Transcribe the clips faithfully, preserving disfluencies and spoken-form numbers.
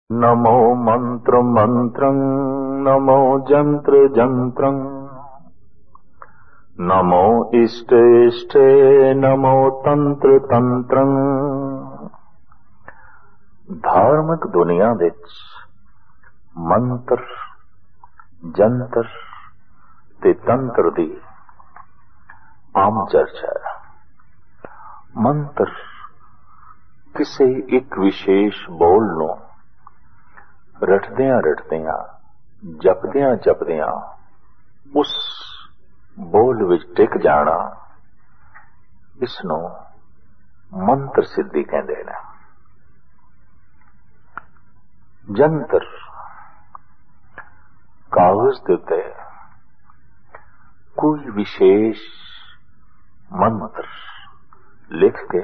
नमो मंत्र मंत्रं नमो जंत्र जंत्रं नमो इष्ट इष्टे नमो तंत्र तंत्रं। धार्मिक दुनिया विच मंत्र जंतर ते तंत्र दी आम चर्चा है। मंत्र किसी एक विशेष बोल नूं रटदियां रटदियां जपदियां जपदियां उस बोल विच टिक जाना, इसनूं मंत्र सिद्धि कहंदे ने। जंतर कागज दे उत्ते कोई विशेष मंत्र लिख के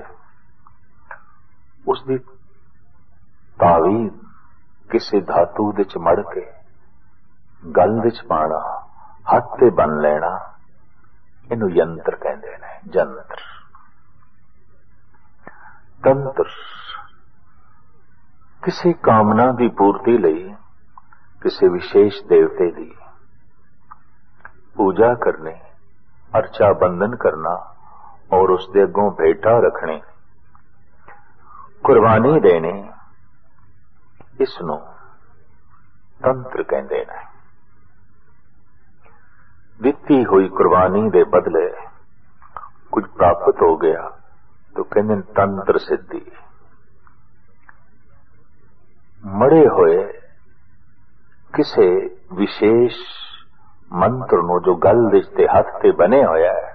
उसदी तावीज़ किसी धातु दे च मड़ के गल विच पाना, हथ ते बन लेना, इनू यंत्र कहंदे ने। जंत्र तंत्र किसी कामना की पूर्ति लई किसी विशेष देवते की पूजा करनी, अर्चा बंधन करना और उसके अगों भेटा रखनी, कुर्बानी देनी, इसनों तंत्र कहंदे ने। दिती हुई कुर्बानी दे बदले कुछ प्राप्त हो गया तो कहंदे तंत्र सिद्धि। मरे हुए किसी विशेष मंत्र नूं जो गल विच ते हथ ते बने होया है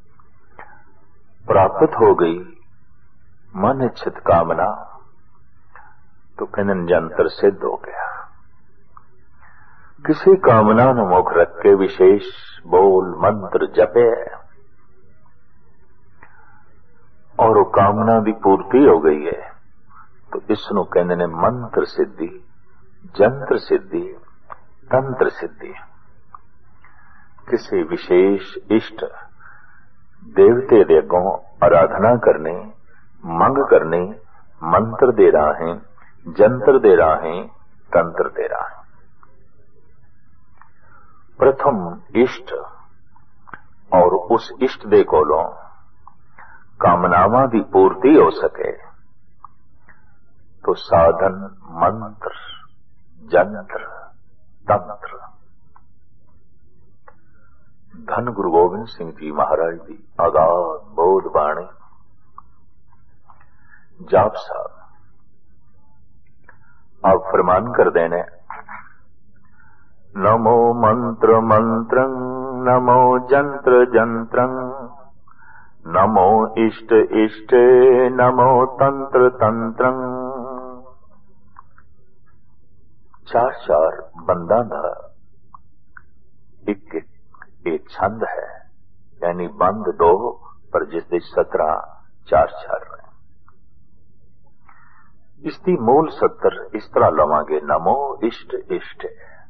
प्राप्त हो गई मन इच्छित कामना तो कहंदे जंतर सिद्ध हो गया। किसी कामना नूं मुख रख के विशेष बोल मंत्र जपे और वो कामना की पूर्ति हो गई है तो इसनूं कहंदे ने मंत्र सिद्धि, जंत्र सिद्धि, तंत्र सिद्धि। किसी विशेष इष्ट देवते दे अगों आराधना करनी, मंग करनी, मंत्र दे राहें, जंत्र दे राहें, तंत्र दे राहें। प्रथम इष्ट और उस इष्ट दे कोलों कामनावां दी पूर्ति हो सके तो साधन मंत्र, जंत्र, तंत्र। धन गुरु गोबिंद सिंह जी महाराज की आगाध बोध बाणी जाप साहब आप फरमान कर देने, नमो मंत्र मंत्रं नमो जंत्र जंत्रं नमो इष्ट इष्टे नमो तंत्र तंत्रं। चार चार बंदा दा एक एक छंद है, यानी बंद दो पर जिसदे सत्रह चार चार है। इसकी मूल सत्तर इस तरह लवांगे, नमो इष्ट इष्ट,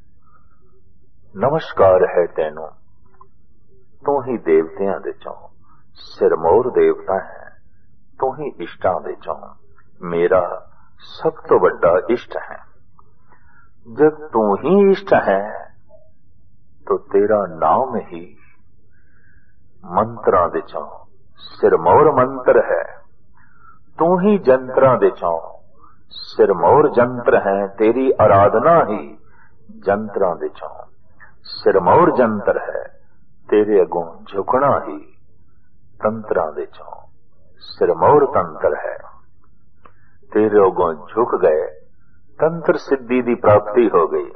नमस्कार है तेनू तू ही देवतियां दे चों सिरमौर देवता है, तू ही इष्टां दे चों मेरा सब तो बड़ा इष्ट है। जब तू ही इष्ट है तो तेरा नाम ही मंत्रां दे चों सिरमौर मंत्र है, तू ही जंत्रां दे चों सिरमौर जंत्र है, तेरी आराधना ही जंत्रां दे चों सिरमौर जंत्र है, तेरे अगों झुकना ही तंत्रां दे चों सिरमौर तंत्र है। तेरे अगों झुक गए, तंत्र सिद्धि दी प्राप्ति हो गई।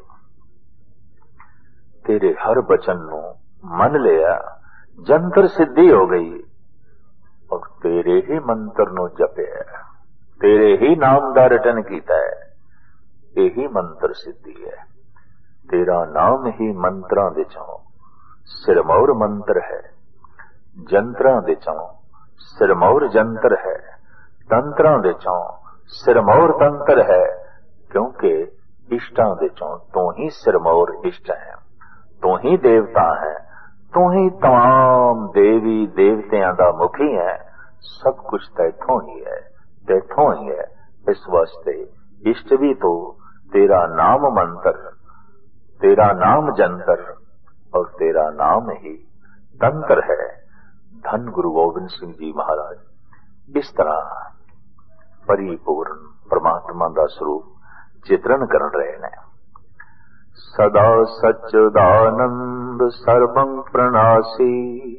तेरे हर वचन नूं मन लिया, जंतर सिद्धि हो गई और तेरे ही मंत्र नूं जपया, तेरे ही नाम दा रटन कीता है, यही मंत्र सिद्धि है। तेरा नाम ही मंत्रां दे चों सिरमौर मंत्र है, जंत्रां दे चों सिरमौर जंत्र है, तंत्रां दे चों सिरमौर तंत्र है। क्योंकि इष्टां दे चों तू ही सिरमौर इष्ट है, तू ही देवता है, तू ही तमाम देवी देवतियां दा मुखी है। सब कुछ तैथों ही है, तैथों ही है। इस वास्ते इष्ट भी तू ते तेरा नाम मंत्र, तेरा नाम जंतर और तेरा नाम ही तंत्र है। धन गुरु गोबिंद सिंह जी महाराज इस तरह परिपूर्ण परमात्मा का स्वरूप चित्रण कर रहे हैं। सदा सच्चिदानंद सर्वं प्रणासी,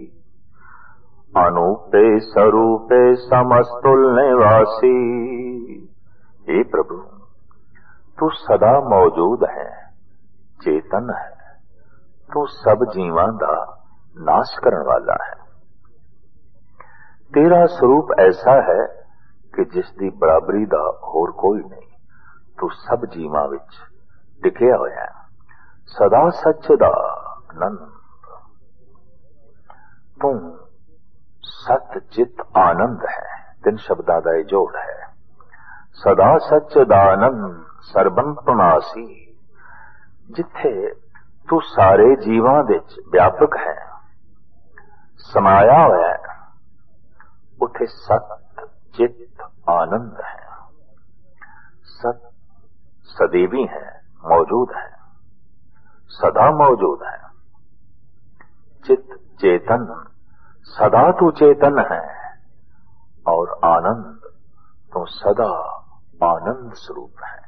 अनूपे स्वरूपे समस्तुल निवासी। हे प्रभु, तू सदा मौजूद है, चेतन है, तू सब जीवां दा नाश करने वाला है। तेरा स्वरूप ऐसा है कि जिसकी बराबरी दा होर कोई नहीं। तू सब जीवां विच टिकिया होया है। सदा सच्चिदानंद, तू सत चित आनंद है। तीन शब्दां दा ये जोड़ है। सदा सच्चिदानंद सर्वं प्रणासी, जिथे तू सारे जीवां विच व्यापक है, समाया होया है, उथे सत चित आनंद है। सत सदैवी है, मौजूद है, सदा मौजूद है। चित चेतन, सदा तू चेतन है। और आनंद, तो सदा आनंद स्वरूप है।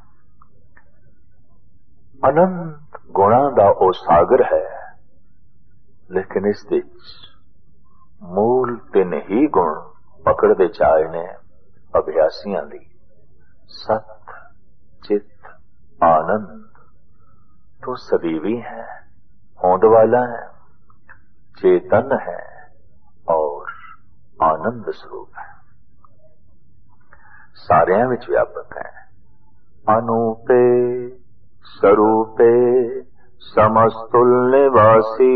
अनंत गुणां दा ओ सागर है, लेकिन इस विच मूल तीन ही गुण पकड़ते चाहे ने अभ्यासियां दी। सत चित आनंद, तो सदैवी है, होंद वाला है, चेतन है और आनंद स्वरूप है। सारियां विच व्यापक है। अनूपे स्वरूपे समस्तुल निवासी,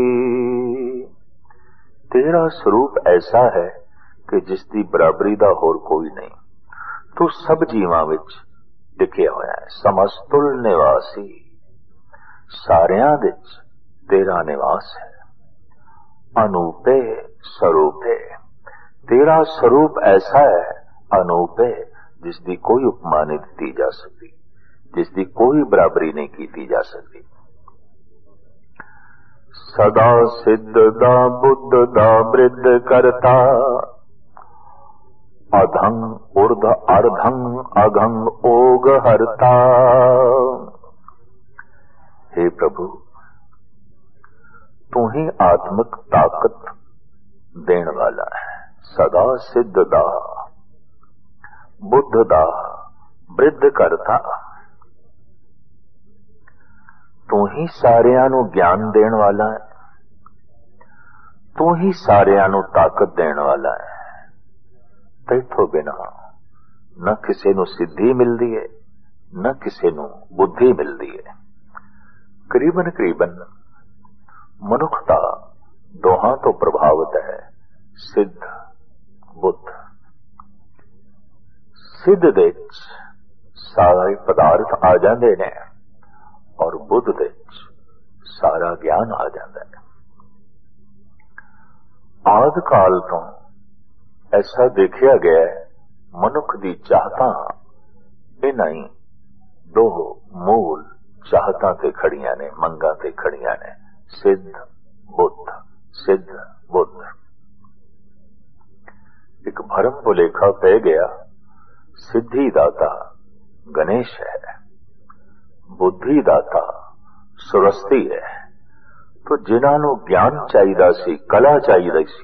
तेरा स्वरूप ऐसा है कि जिसकी बराबरी दा होर कोई नहीं। तू सब जीवां विच टिकिया होया है। समस्तुल निवासी, सारियां विच तेरा निवास है। अनूपे स्वरूपे, तेरा स्वरूप ऐसा है अनूपे, जिसकी कोई उपमा नहीं दी जा सकती, जिसकी कोई बराबरी नहीं की जा सकती। सदा सिद्ध दा बुद्ध दा वृद्ध करता, अधंग ऊर्ध अर्धंग अघंग ओग हरता। हे प्रभु, तू ही आत्मिक ताकत देने वाला है। सदा सिद्ध दा बुद्ध दा वृद्ध करता, तू ही सारियां नू ज्ञान देने वाला है, तू ही सारियां नू ताकत देने वाला है। तैथों बिना न किसी नू सिद्धि मिलती है, न किसी नू बुद्धि मिलती है। करीबन करीबन मनुखता दोहां तो प्रभावित है, सिद्ध बुद्ध। सिद्ध दे सारे पदार्थ आ जाते ने और बुद्ध दे सारा ज्ञान आ जाता है। आदि काल तो ऐसा देखा गया है, मनुख दी चाहतां इन्हां ही दो मूल चाहतां ते खड़ियां ने, मंगां ते खड़ियां ने। सिद्ध बुद्ध, सिद्ध बुद्ध। एक भरम भुलेखा पै गया, सिद्धि दाता गणेश है, बुद्धि दाता सुरस्ती है। तो जिन्हां नू ज्ञान चाहिदा सी, कला चाहिदी सी,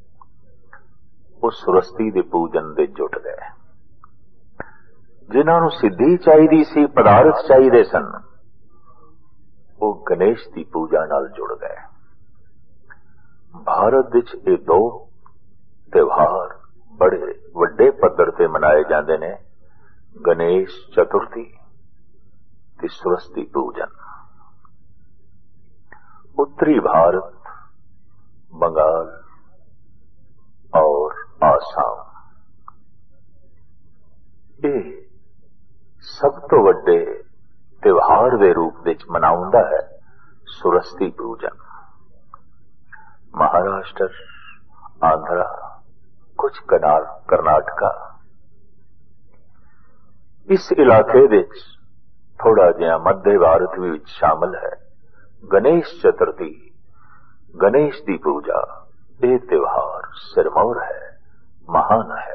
उस सुरस्ती दे पूजन दे जुट गए। जिन्हां नू सिद्धि चाहिदी सी, पदार्थ चाहिदे सन, वो गणेश की पूजा नाल जुड़ गए। भारत विच ये दो त्योहार बड़े वड्डे पद्धर ते मनाए जाते हैं, गणेश चतुर्थी ते सरस्वती पूजन। उत्तरी भारत, बंगाल और आसाम, ये सब तो वड्डे त्योहार के रूप में मनाउंदा है सरस्वती पूजन। महाराष्ट्र, आंध्रा, कुछ कर्नाटका, इस इलाके विच थोड़ा जिहा मध्य भारत भी विच शामिल है। गणेश चतुर्थी, गणेश की पूजा, ये त्योहार सिरमौर है, महान है।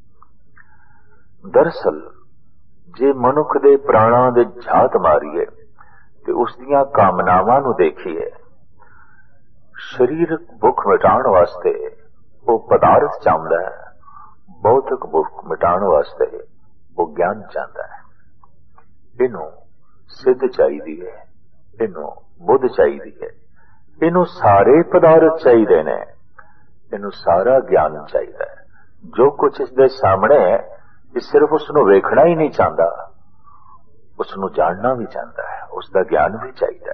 दरअसल जे मनुख दे प्राणां दे झात मारीए ते उस दियां कामनावां नूं देखीए, शरीरक भुख मिटाण वास्ते वो पदार्थ चाहता है, बौद्धिक भुख मिटाण वास्ते वो ज्ञान चाहता है। इनू सिद्ध चाहिदी है, इनू बुद्ध चाहिदी है, इनू सारे पदार्थ चाहिए ने, इनू सारा ज्ञान चाहिए। जो कुछ इसके सामने है, ये सिर्फ उसनू वेखना ही नहीं चाहता, उसनू जानना भी चाहता है, उसका ज्ञान भी चाहिए।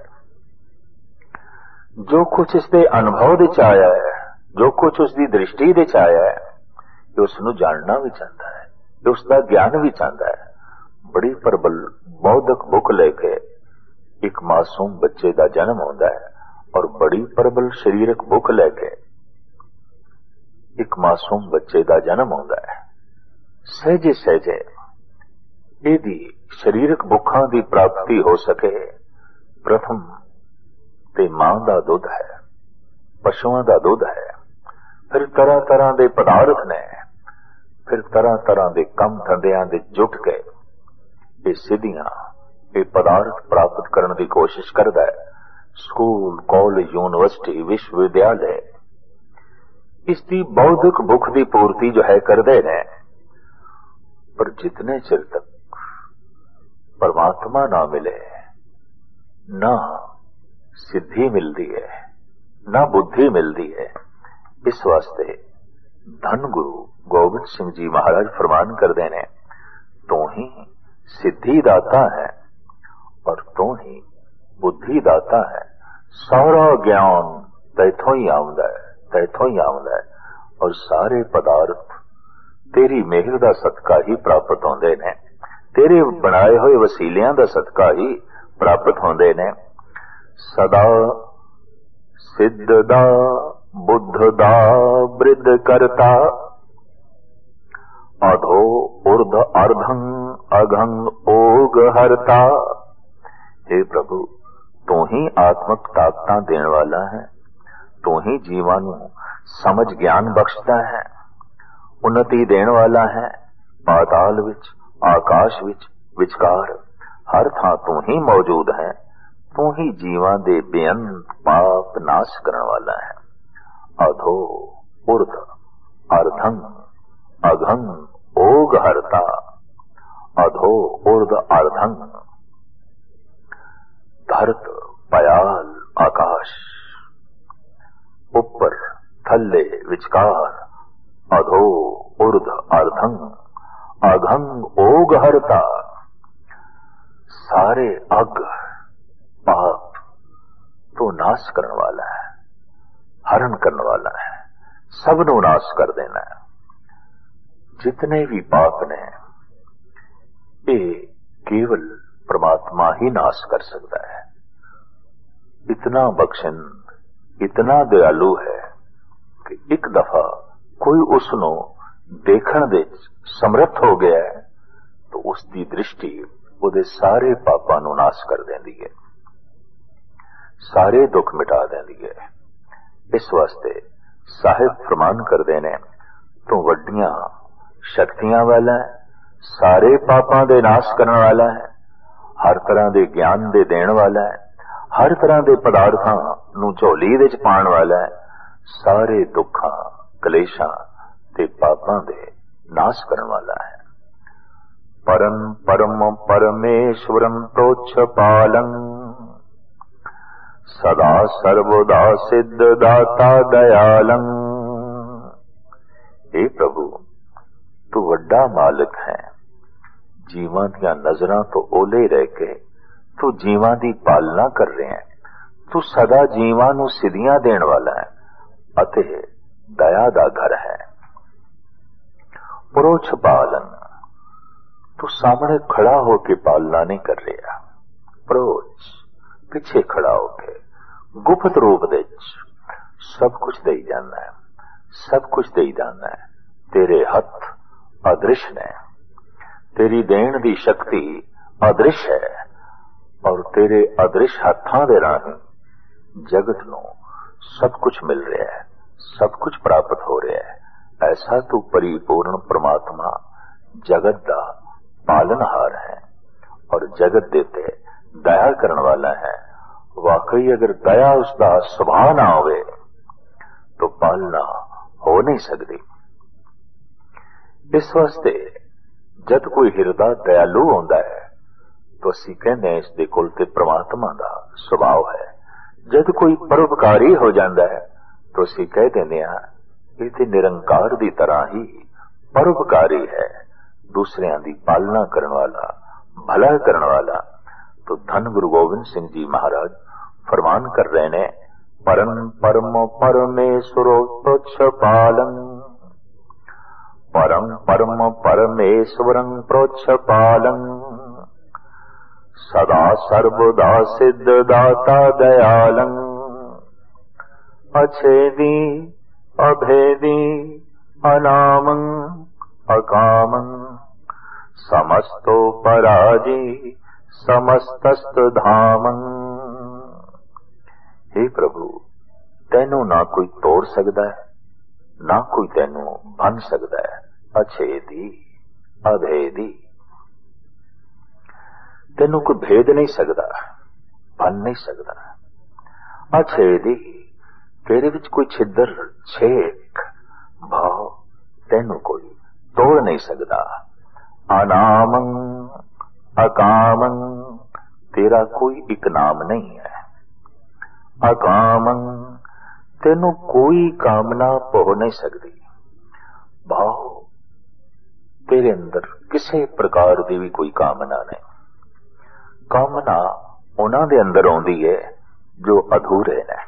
जो कुछ इसके अनुभव दे च आया है, जो कुछ उसकी दृष्टि दे च आया है, ये उसनू जानना भी चाहता है, ये उसका ज्ञान भी चाहता है। बड़ी प्रबल बौद्धिक भुख लेके एक मासूम बच्चे का जन्म होता है और बड़ी प्रबल शरीरक भुख लेके एक मासूम बच्चे का जन्म होता है। सहजे सहजे यदि शरीरक भुखा की प्राप्ति हो सके, प्रथम ते मां का दुध है, पशुओं का दुध है, फिर तरह तरह के पदार्थ ने, फिर तरह तरह के कम धंधियां दे जुट के ये सिद्धियां, ये पदार्थ प्राप्त करने की कोशिश करता है। स्कूल, कॉलेज, यूनिवर्सिटी, विश्वविद्यालय इसकी बौद्धिक भुख की पूर्ति जो है करते हैं, पर जितने चिर तक परमात्मा ना मिले, ना सिद्धि मिलती है, ना बुद्धि मिलती है। इस वास्ते धन गुरु गोबिंद सिंह जी महाराज फरमान करते हैं, तू ही सिद्धि दाता है और तू ही बुद्धि दाता है। सारा ज्ञान तैथों ही आउंदा है, तैथों ही आउंदा है, और सारे पदार्थ तेरी मेहर दा सदका ही प्राप्त होंदे ने, तेरे बनाए हुए वसीलियां दा सदका ही प्राप्त होंदे ने। सदा सिद्ध दा बुद्ध दा वृद्ध करता, अधो ऊर्ध अर्धं अघं ओग हरता। हे प्रभु, तू ही आत्मक ताकतां देने वाला है, तू ही जीवां नूं समझ ज्ञान बख्शता है, उन्नति देने वाला है। पाताल विच, आकाश विच, विचकार हर थां तू ही मौजूद है। तू ही जीवां दे बेअंत पाप नाश करने वाला है। अधो ऊर्ध अर्धं अघं ओग हरता, अधो ऊर्ध अर्धं, धरत पयाल आकाश, ऊपर थल्ले विचकार, अधो ऊर्ध अर्धं अघं ओग हरता। सारे अग पाप तो नाश करने वाला है, हरण करने वाला है, सबनों नाश कर देना है। जितने भी पाप ने, ये केवल परमात्मा ही नाश कर सकता है। इतना बख्शन, इतना दयालु है कि एक दफा कोई उसनो देखण दे समर्थ हो गया है तो उसकी दृष्टि ਉਹਦੇ सारे पापां नूं नाश कर देंदी है, सारे दुख मिटा देंदी है। इस वास्ते साहिब फरमान करते ने, तू वड्डियां शक्तियां वाला है, सारे पापां दे नाश करने वाला है, हर तरह के ज्ञान दे देण वाला है, हर तरह के पदार्थां नूं झोली दे च पाण वाला है, सारे दुखां कलेशां ते पापां दे नाश करने वाला है। परम परम परमेश्वरम तोच्छ पालं, सदा सर्वदा सिद्ध दाता दयालं। हे प्रभु, तू वड्डा मालिक है, जीवां दियां नजरां तो ओले रह के तू जीवां दी पालना कर रहे हैं। तू सदा जीवां नूं सिद्धियां देण वाला है अते दया दा घर है। परोछ पालन, तू सामने खड़ा होके पालना नहीं कर रहा, परोछ पिछे खड़ा होके गुप्त रूप दे सब कुछ दे जाना है, सब कुछ दे जाना है। तेरे हथ अदृश्य ने, तेरी देण दी शक्ति अदृश्य है, और तेरे अदृश्य हत्थां दे राही जगत नूं सब कुछ मिल रहा है, सब कुछ प्राप्त हो रहा है। ऐसा तू परिपूर्ण परमात्मा जगत दा पालनहार है और जगत दे ते दया करने वाला है। वाकई अगर दया उसका सुभाव ना होवे तो पालना हो नहीं सकती। इस वास्ते जद कोई हिरदा दयालु होंदा है तो असी कहते हैं इसके कोल ते परमात्मा दा सुभाव है। जद कोई परोपकारी हो जाता है तो असी कह देने ये ते निरंकार दी तरह ही परोपकारी है, दूसरियां दी पालना करने वाला, भला करने वाला। तो धन गुरु गोबिंद सिंह जी महाराज फरमान कर रहे ने, परम परम परमेश्वरो तुच्छ पालन, परम परम परमेश्वरं प्रोच्छ पालं, सदा सर्वदा सिद्ध दाता दयालं, अछेदी अभेदी अनामं अकामं, समस्तो पराजी समस्तस्त धामं। हे प्रभु, तैनू ना कोई तोड़ सकता है, ना कोई तैनू बन सकता है। अछेदी अभेदी, तैनू कोई भेद नहीं सकता, बन नहीं सकता। अछेदी, तेरे विच कोई छिद्र छेक भाव तैनू कोई तोड़ नहीं सकता। अनामं अकामं, तेरा कोई एक नाम नहीं है। अकामं, तेनू कोई कामना हो नहीं सकती। भाव तेरे अंदर किसी प्रकार की भी कोई कामना नहीं। कामना उन्हां दे अंदर आउंदी है जो अधूरे ने,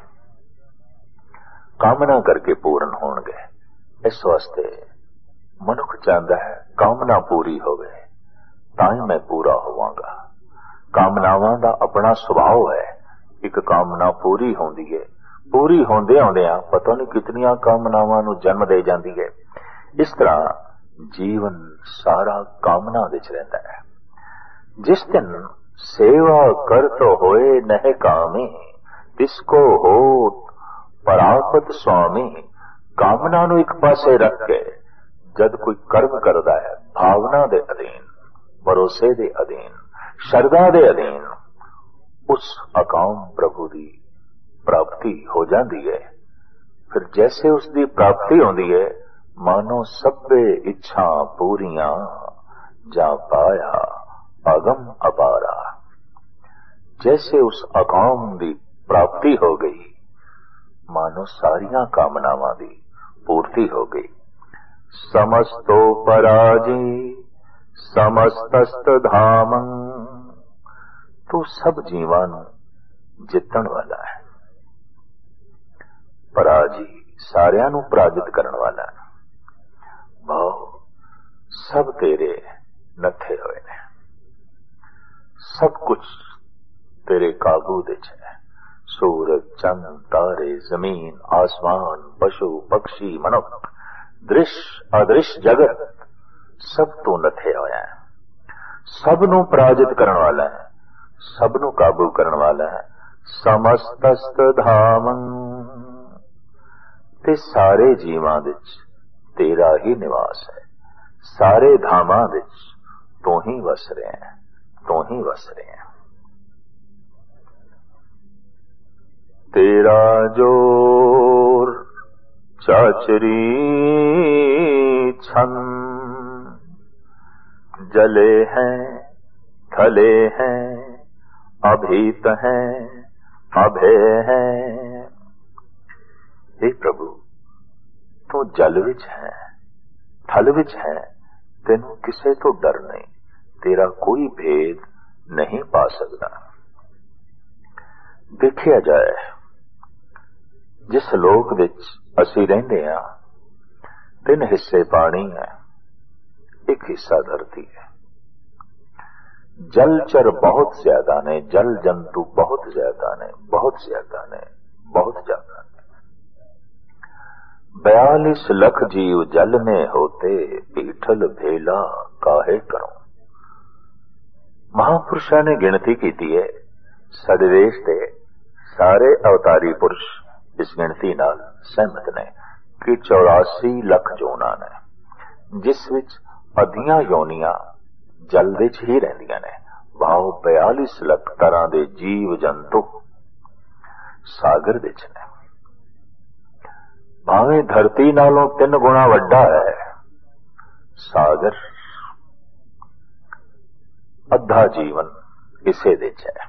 कामना करके पूर्ण होणगे। इस वास्ते मनुख चाहता है कामना पूरी होवे तां ही मैं पूरा होवांगा। कामनावां दा अपना सुभाव है, एक कामना पूरी होंदी है, पूरी होंदे होंदियां पता नहीं कितनियां कामनावां नूं जन्म दे जांदी है। इस तरह जीवन सारा कामना विच रहिंदा है। जिस दिन सेवा करत होए नह कामी, तिसको होत परापत स्वामी। कामना नूं एक पासे रख के जद कोई कर्म करदा है भावना दे अधीन, भरोसे दे अधीन, श्रद्धा दे अधीन, उस अकाम प्रभु दी प्राप्ति हो जाती है। फिर जैसे उसकी प्राप्ति होती है मानो सभे इच्छा पूरियां जा पाया अगम अपारा। जैसे उस अकाम की प्राप्ति हो गई मानो सारियां कामनावां की पूर्ति हो गई। समस्तो पराजी समस्तस्त धामं, तो सब जीवां नूं जितण वाला है। पराजी, सारियां नूं पराजित करने वाला है। भाव सब तेरे नथे होए ने, सब कुछ तेरे काबू दे च है। सूरज चंद तारे जमीन आसमान पशु पक्षी मनुख दृश्य अदृश्य जगत सब तो नथे होया है। सब नूं पराजित करने वाला है, सब नूं काबू करने वाला है। समस्तस्त धामं, ते सारे जीवां विच तेरा ही निवास है। सारे धामां विच तू ही वस रहे हैं, तू ही वस रहे हैं। तेरा जोर चाचरी छन, जले हैं थले हैं अभीत हैं अभय हैं। हे प्रभु, तू जल विच है थल विच है, तेनू किसे तो डर नहीं, तेरा कोई भेद नहीं पा सकता। देखिया जाए जिस लोक विच असी रहिंदे हां तीन हिस्से पानी है, एक हिस्सा धरती है। जलचर बहुत ज्यादा ने, जल जंतु बहुत ज्यादा ने, बहुत ज्यादा ने, बहुत ज्यादा ने। बयालीस लख जीव जल में होते, पीठल भेला काहे करो। महापुरुषा ने गिनती की है ਸਾਡੇ ਦੇਸ਼ ਦੇ ਸਾਰੇ ਅਵਤਾਰੀ ਪੁਰਸ਼ ਇਸ ਗਿਣਤੀ ਨਾਲ ਸਹਿਮਤ ਨੇ ਕਿ ਚੌਰਾਸੀ ਲੱਖ ਜੋਨਾਂ ਨੇ, ਜਿਸ ਵਿੱਚ ਅੱਧੀਆਂ ਯੋਨੀਆਂ ਜਲ ਵਿੱਚ ਹੀ ਰਹਿੰਦੀਆਂ ਨੇ। ਭਾਵ ਬਿਆਲੀਸ ਲੱਖ ਤਰ੍ਹਾਂ ਦੇ ਜੀਵ ਜੰਤੂ ਸਾਗਰ ਵਿੱਚ ਨੇ। ਭਾਵੇਂ ਧਰਤੀ ਨਾਲੋਂ ਤਿੰਨ ਗੁਣਾ ਵੱਡਾ ਹੈ ਸਾਗਰ, ਅੱਧਾ ਜੀਵਨ ਇਸੇ ਵਿੱਚ ਹੈ।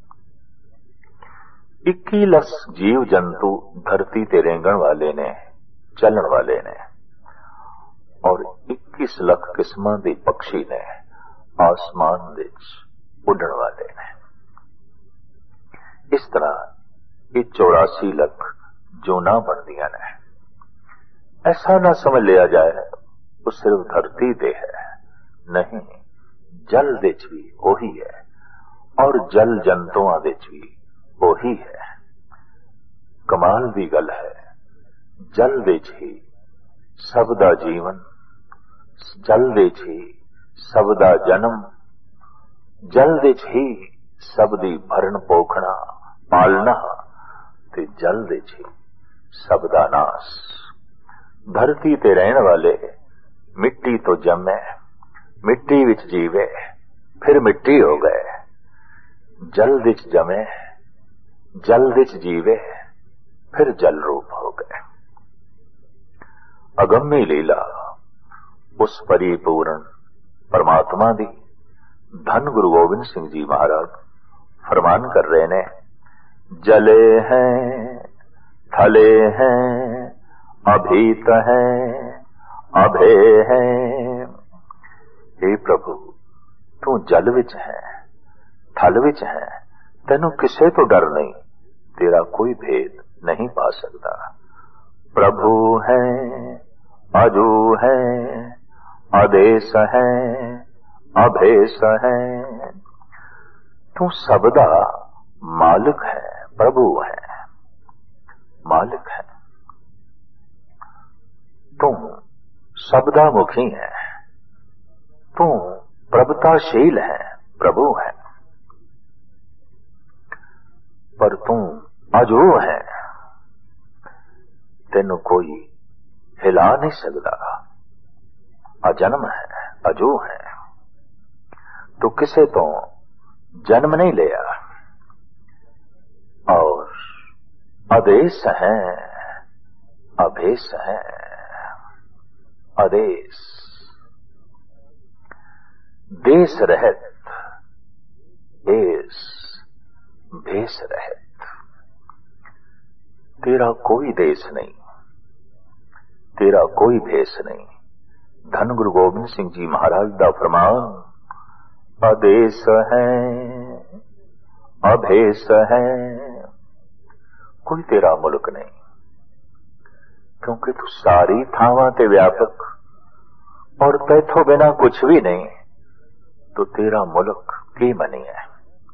ਇੱਕੀ ਲੱਖ ਜੀਵ ਜੰਤੂ ਧਰਤੀ ਤੇ ਰੇਂਗਣ ਵਾਲੇ ਨੇ, ਚੱਲਣ ਵਾਲੇ ਨੇ, ਔਰ ਇੱਕੀਸ ਲੱਖ ਕਿਸਮਾਂ ਦੇ ਪੰਛੀ ਨੇ ਆਸਮਾਨ ਵਿੱਚ ਉੱਡਣ ਵਾਲੇ ਨੇ। ਇਸ ਤਰ੍ਹਾਂ ਇਹ ਚੌਰਾਸੀ ਲੱਖ ਜੋਨਾਂ ਬਣਦੀਆਂ ਨੇ। ਐਸਾ ਨਾ ਸਮਝ ਲਿਆ ਜਾਏ ਉਹ ਸਿਰਫ ਧਰਤੀ ਤੇ ਹੈ, ਨਹੀਂ, ਜਲ ਵਿੱਚ ਵੀ ਉਹੀ ਹੈ ਔਰ ਜਲ ਜੰਤੂਆਂ ਵਿੱਚ ਵੀ ਉਹੀ ਹੈ। ਕਮਾਲ ਦੀ ਗੱਲ ਹੈ, ਜਲ ਵਿੱਚ ਹੀ ਸਭ ਦਾ ਜੀਵਨ, ਜਲ ਵਿੱਚ ਹੀ ਸਭ ਦਾ ਜਨਮ, ਜਲ ਵਿੱਚ ਹੀ ਸਭ ਦੀ ਭਰਨ ਪੋਖਣਾ ਪਾਲਣਾ, ਤੇ ਜਲ ਵਿੱਚ ਹੀ ਸਭ ਦਾ ਨਾਸ। ਧਰਤੀ ਤੇ ਰਹਿਣ ਵਾਲੇ ਮਿੱਟੀ ਤੋਂ ਜੰਮੇ, ਮਿੱਟੀ ਵਿੱਚ ਜੀਵੇ, ਫਿਰ ਮਿੱਟੀ ਹੋ ਗਏ। ਜਲ ਵਿੱਚ ਜਮੇ, ਜਲ ਵਿੱਚ ਜੀਵੇ, ਫਿਰ ਜਲ ਰੂਪ ਹੋ ਗਏ। ਅਗੰਮੀ ਲੀਲਾ ਉਸ ਪਰਿਪੂਰਨ ਪਰਮਾਤਮਾ ਦੀ ਧੰਨ ਗੁਰੂ ਗੋਬਿੰਦ ਸਿੰਘ ਜੀ ਮਹਾਰਾਜ फरमान कर रहे ने, जले हैं, थले हैं, अभीत हैं, अभे हैं। हे प्रभु, तू जल विच है, थल विच है, तेनू किसे तो डर नहीं, तेरा कोई भेद नहीं पा सकता। प्रभु है, अजू है, आदेश है, अभेस है। तू सबदा मालिक है, प्रभु है, मालिक है। तू सबदा मुखी है, तू प्रभुताशील है, प्रभु है। पर तू अजू है, तेनू कोई हिला नहीं सकता। अजन्म है, अजू है, तू किसे तो जन्म नहीं लिया। और आदेश है, अभेस है, आदेश देश रहत, देश भेष रहत। तेरा कोई देश नहीं, तेरा कोई भेष नहीं। धन गुरु गोबिंद सिंह जी महाराज दा फरमान, आदेश है, अभेस है। कोई तेरा मुल्क नहीं, क्योंकि तू सारी थावां ते व्यापक और तैथों बिना कुछ भी नहीं, तो तेरा मुल्क की मनी है।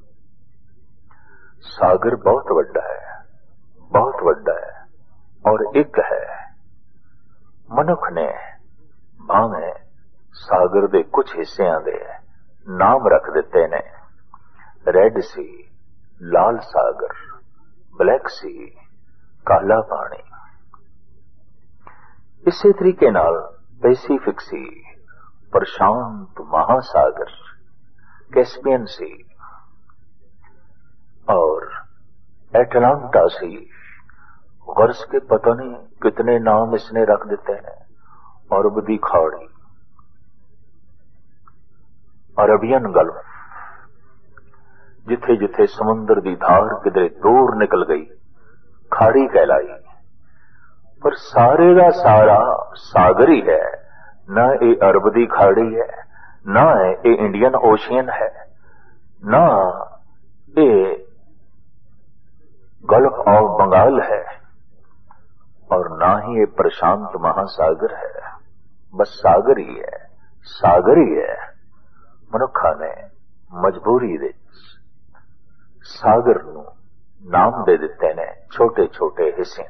सागर बहुत वड्डा है, बहुत वड्डा है, और एक है। मनुख ने भावें सागर दे कुछ हिस्सियां दे नाम रख दिते ने, रेड सी, लाल सागर, ब्लैक सी, काला पानी। इसी तरीके नाल पैसिफिक सी, प्रशांत महासागर, कैस्पियन सी और एटलांटा सी। वर्ष के पता नहीं कितने नाम इसने रख देते हैं। अरब दी खाड़ी, अरबियन गल्फ, जिथे जिथे समुद्र दी धार किधरे दूर निकल गई, खाड़ी कहलाई। पर सारे का सारा सागर ही है। ना ये अरब दी खाड़ी है, ना ये इंडियन ओशियन है, ना ये गल्फ ऑफ बंगाल है, और ना ही ये प्रशांत महासागर है। बस सागर ही है, सागर ही है। मनुखा ने मजबूरी दे सागर नू नाम दे दिते ने छोटे छोटे हिस्से।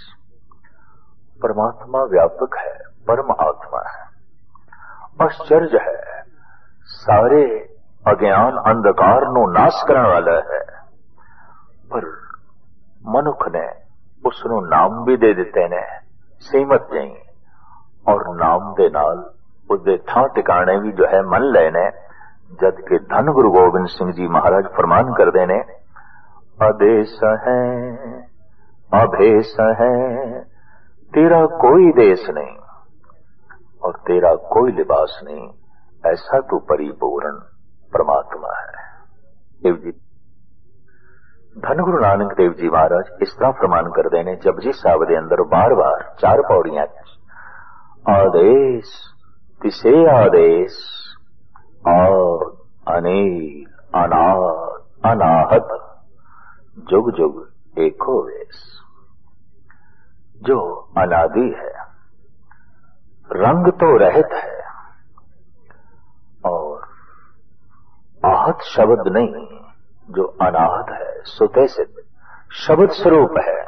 परमात्मा व्यापक है, परम आत्मा है। आश्चर्य है, सारे अज्ञान अंधकार नू नाश करने वाला है। उसनों नाम भी दे दिते ने सीमत जई और नाम दे नाल उसदे थां टिकाणे भी जो है मन लेने। जद के धन गुरु गोबिंद सिंह जी महाराज फरमान करते ने आदेश है अभेश है तेरा कोई देश नहीं और तेरा कोई लिबास नहीं, ऐसा तू परिपूर्ण परमात्मा है। देव जी धन गुरु नानक देव जी महाराज इस तरह फरमान करते ने जपजी साहब दे अंदर बार बार चार पौड़ियां आदेश तिसे आदेश और अनिल अनाद अनाहत जुग जुग एको वेश। जो अनादि है, रंग तो रहत है और आहत शब्द नहीं, जो अनाहत है सुते सिद्ध शब्द स्वरूप है।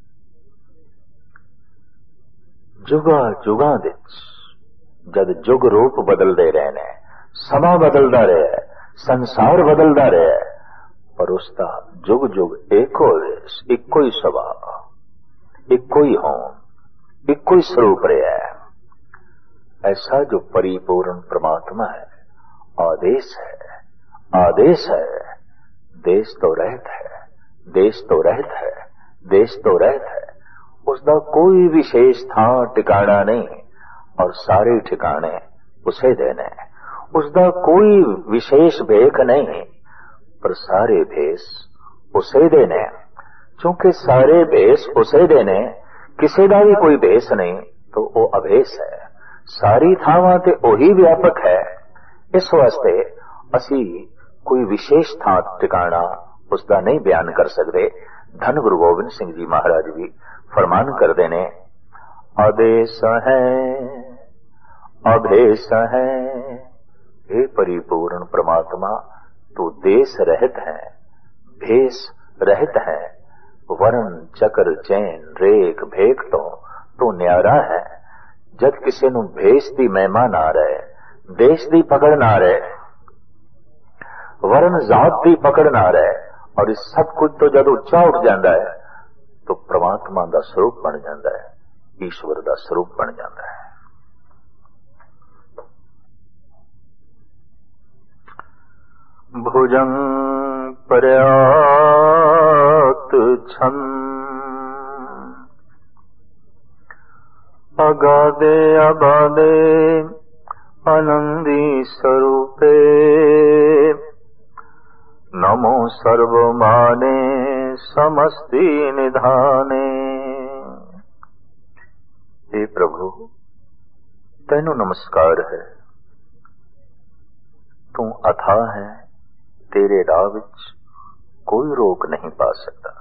जुगा जुगा दिच जद जुग रूप बदलते रहने, समा बदलता रहे, संसार बदलता रहे, पर उसका जुग जुग एको वेश, इको ही स्वभाव, इको ही होम, इको ही स्वरूप रहा है। ऐसा जो परिपूर्ण परमात्मा है, आदेश है, आदेश है, देश तो रहत है, देश तो रहत है, देश तो रहत है, उसका कोई विशेष था ठिकाना नहीं और सारे ठिकाने उसे देने। उसका कोई विशेष भेख नहीं पर सारे भेष उसे देने। क्योंकि सारे भेष उसे देने, किसी का भी कोई भेष नहीं तो वो अभेष है। सारी थावां ते ओही व्यापक है। इस वास्ते असी कोई विशेष थां ठिकाना उसका नहीं बयान कर सकते। धन गुरु गोबिंद सिंह जी महाराज भी फरमान कर देने आदेश है अभेश है। हे परिपूर्ण परमात्मा तू देश रहत है, भेष रहत है, वर्ण चक्र चैन रेख भेख तो तू न्यारा है। जद किसी नू भेष दी महिमा ना रहे, देश दी पकड़ ना रहे, वर्ण जात दी पकड़ ना रहे और इस सब कुछ तो जब उच्चा उठ जाता है तो परमात्मा का स्वरूप बन जाता है, ईश्वर का स्वरूप बन जाता है। भुजंग पर्यात छंद अगाधे अबाधे आनंदी स्वरूपे नमो सर्वमाने समस्ति निधाने। हे प्रभु तेनु नमस्कार है, तू अथाह है, तेरे राह विच कोई रोक नहीं पा सकता।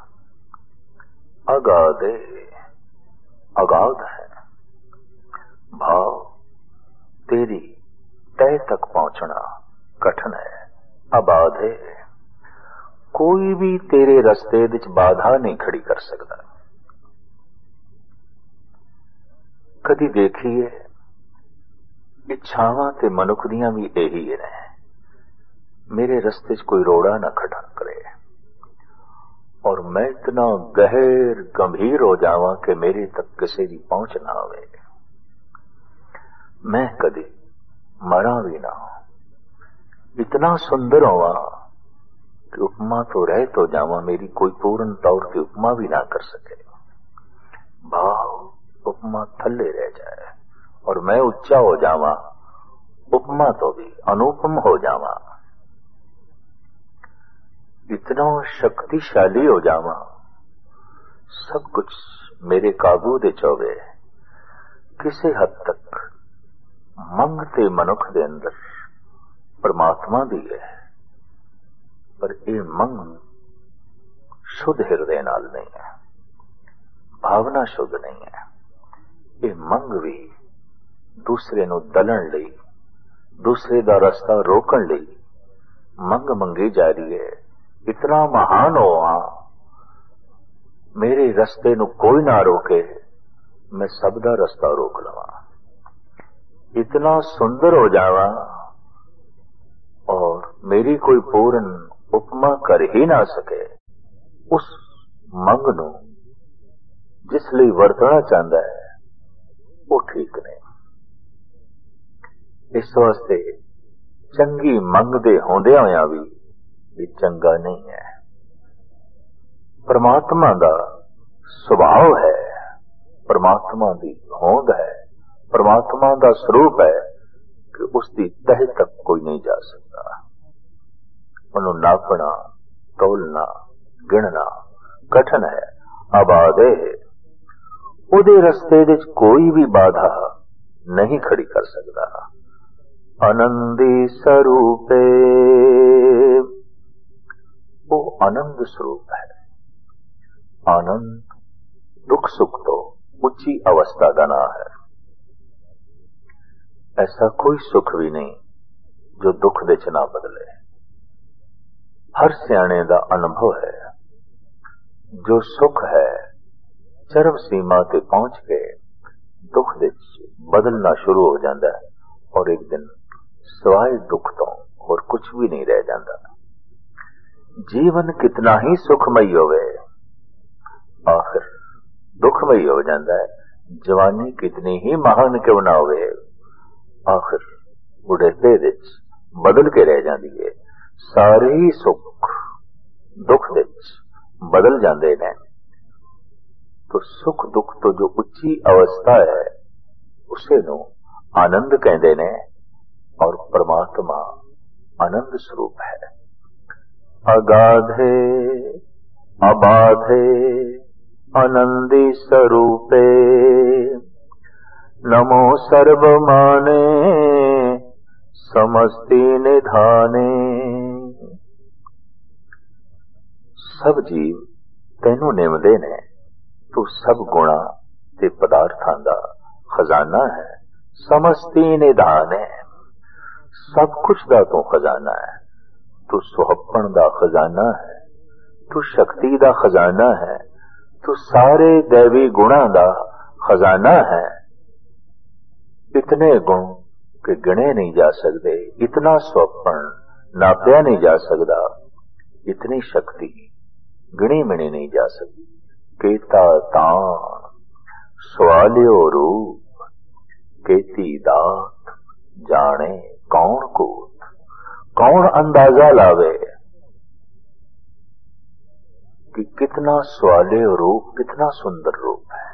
अगाधे अगाध है, भाव तेरी तय तक पहुंचना कठिन है। अबाधे कोई भी तेरे रस्ते विच बाधा नहीं खड़ी कर सकता। कदी देखिए इच्छावां ते मनुख दियां भी यही ने, मेरे रस्ते च कोई रोड़ा ना खड़ा करे और मैं इतना गहर गंभीर हो जावां कि मेरे तक किसी की पहुंच ना आवे। मैं कदी मरा भी ना, इतना सुंदर होवा कि उपमा तो रह तो जावा, मेरी कोई पूर्ण तौर की उपमा भी ना कर सके। भाव उपमा थल्ले रह जाए और मैं उच्चा हो जावा, उपमा तो भी अनुपम हो जावा। इतना शक्तिशाली हो जावा, सब कुछ मेरे काबू दे चोवे। किसी हद तक मंगते मनुख दे अंदर परमात्मा दी है, पर यह मंग शुद्ध हिरदे नाल नहीं है, भावना शुद्ध नहीं है। ये मंग भी दूसरे नू दलन लई, दूसरे दा रास्ता रोकण लई मंग मंगी जा रही है। इतना महान होवा, मेरे रस्ते नू कोई ना रोके, मैं सब दा रास्ता रोक लवा। इतना सुंदर हो जावा और मेरी कोई पूर्ण उपमा कर ही ना सके। उस मंग नू जिस लिए वरतना चाहता है वो ठीक नहीं। इस वास्ते चंगी मंगदे होंदियां होया भी ये चंगा नहीं है। परमात्मा दा सुभाव है, परमात्मा दी होंद है, परमात्मा दा स्वरूप है कि उसकी तह तक कोई नहीं जा सकता। उन्हों नापना तोलना गिणना कठिन है, आबादे है। उहदे रस्ते विच कोई भी बाधा नहीं खड़ी कर सकता। आनंदी स्वरूपे, वो आनंद स्वरूप है। आनंद दुख सुख तो उच्ची अवस्था का ना है। ऐसा कोई सुख भी नहीं जो दुख दे च ना बदले। हर सियाणे दा अनुभव है जो सुख है चरम सीमा ते पहुंच के दुख दे बदलना शुरू हो जाता है और एक दिन सिवाय दुख तो और कुछ भी नहीं रह जाता। जीवन कितना ही सुखमयी होवे आखिर दुखमयी हो जाता है। जवानी कितनी ही महान क्यों ना होवे आखिर बुढ़ेपे विच बदल के रह जाती है। सारे ही सुख दुख विच बदल जाते हैं। तो सुख दुख तो जो उच्ची अवस्था है उसे नो आनंद कहते ने और परमात्मा आनंद स्वरूप है। अगाधे अबाधे आनंदी स्वरूपे नमो सर्वमाने समस्ती निधाने। सब जीव तेनू निमदे ने, तू सब गुणा ते पदार्थां दा खजाना है। समस्ती निधान है, सब कुछ दा तू खजाना है। तू सुहप्पण दा खजाना है, तू शक्ति दा खजाना है, तू सारे दैवी गुणा दा खजाना है। इतने गुण कि गिने नहीं जा सकते, इतना सुहप्पण नापया नहीं जा सकता, इतनी शक्ति गिनी मिनी नहीं जा सकती। केता तान सवालियो रूप केती दात जाने कौन कूत। कौन अंदाजा लावे कि कितना सवालियो रूप, कितना सुंदर रूप है,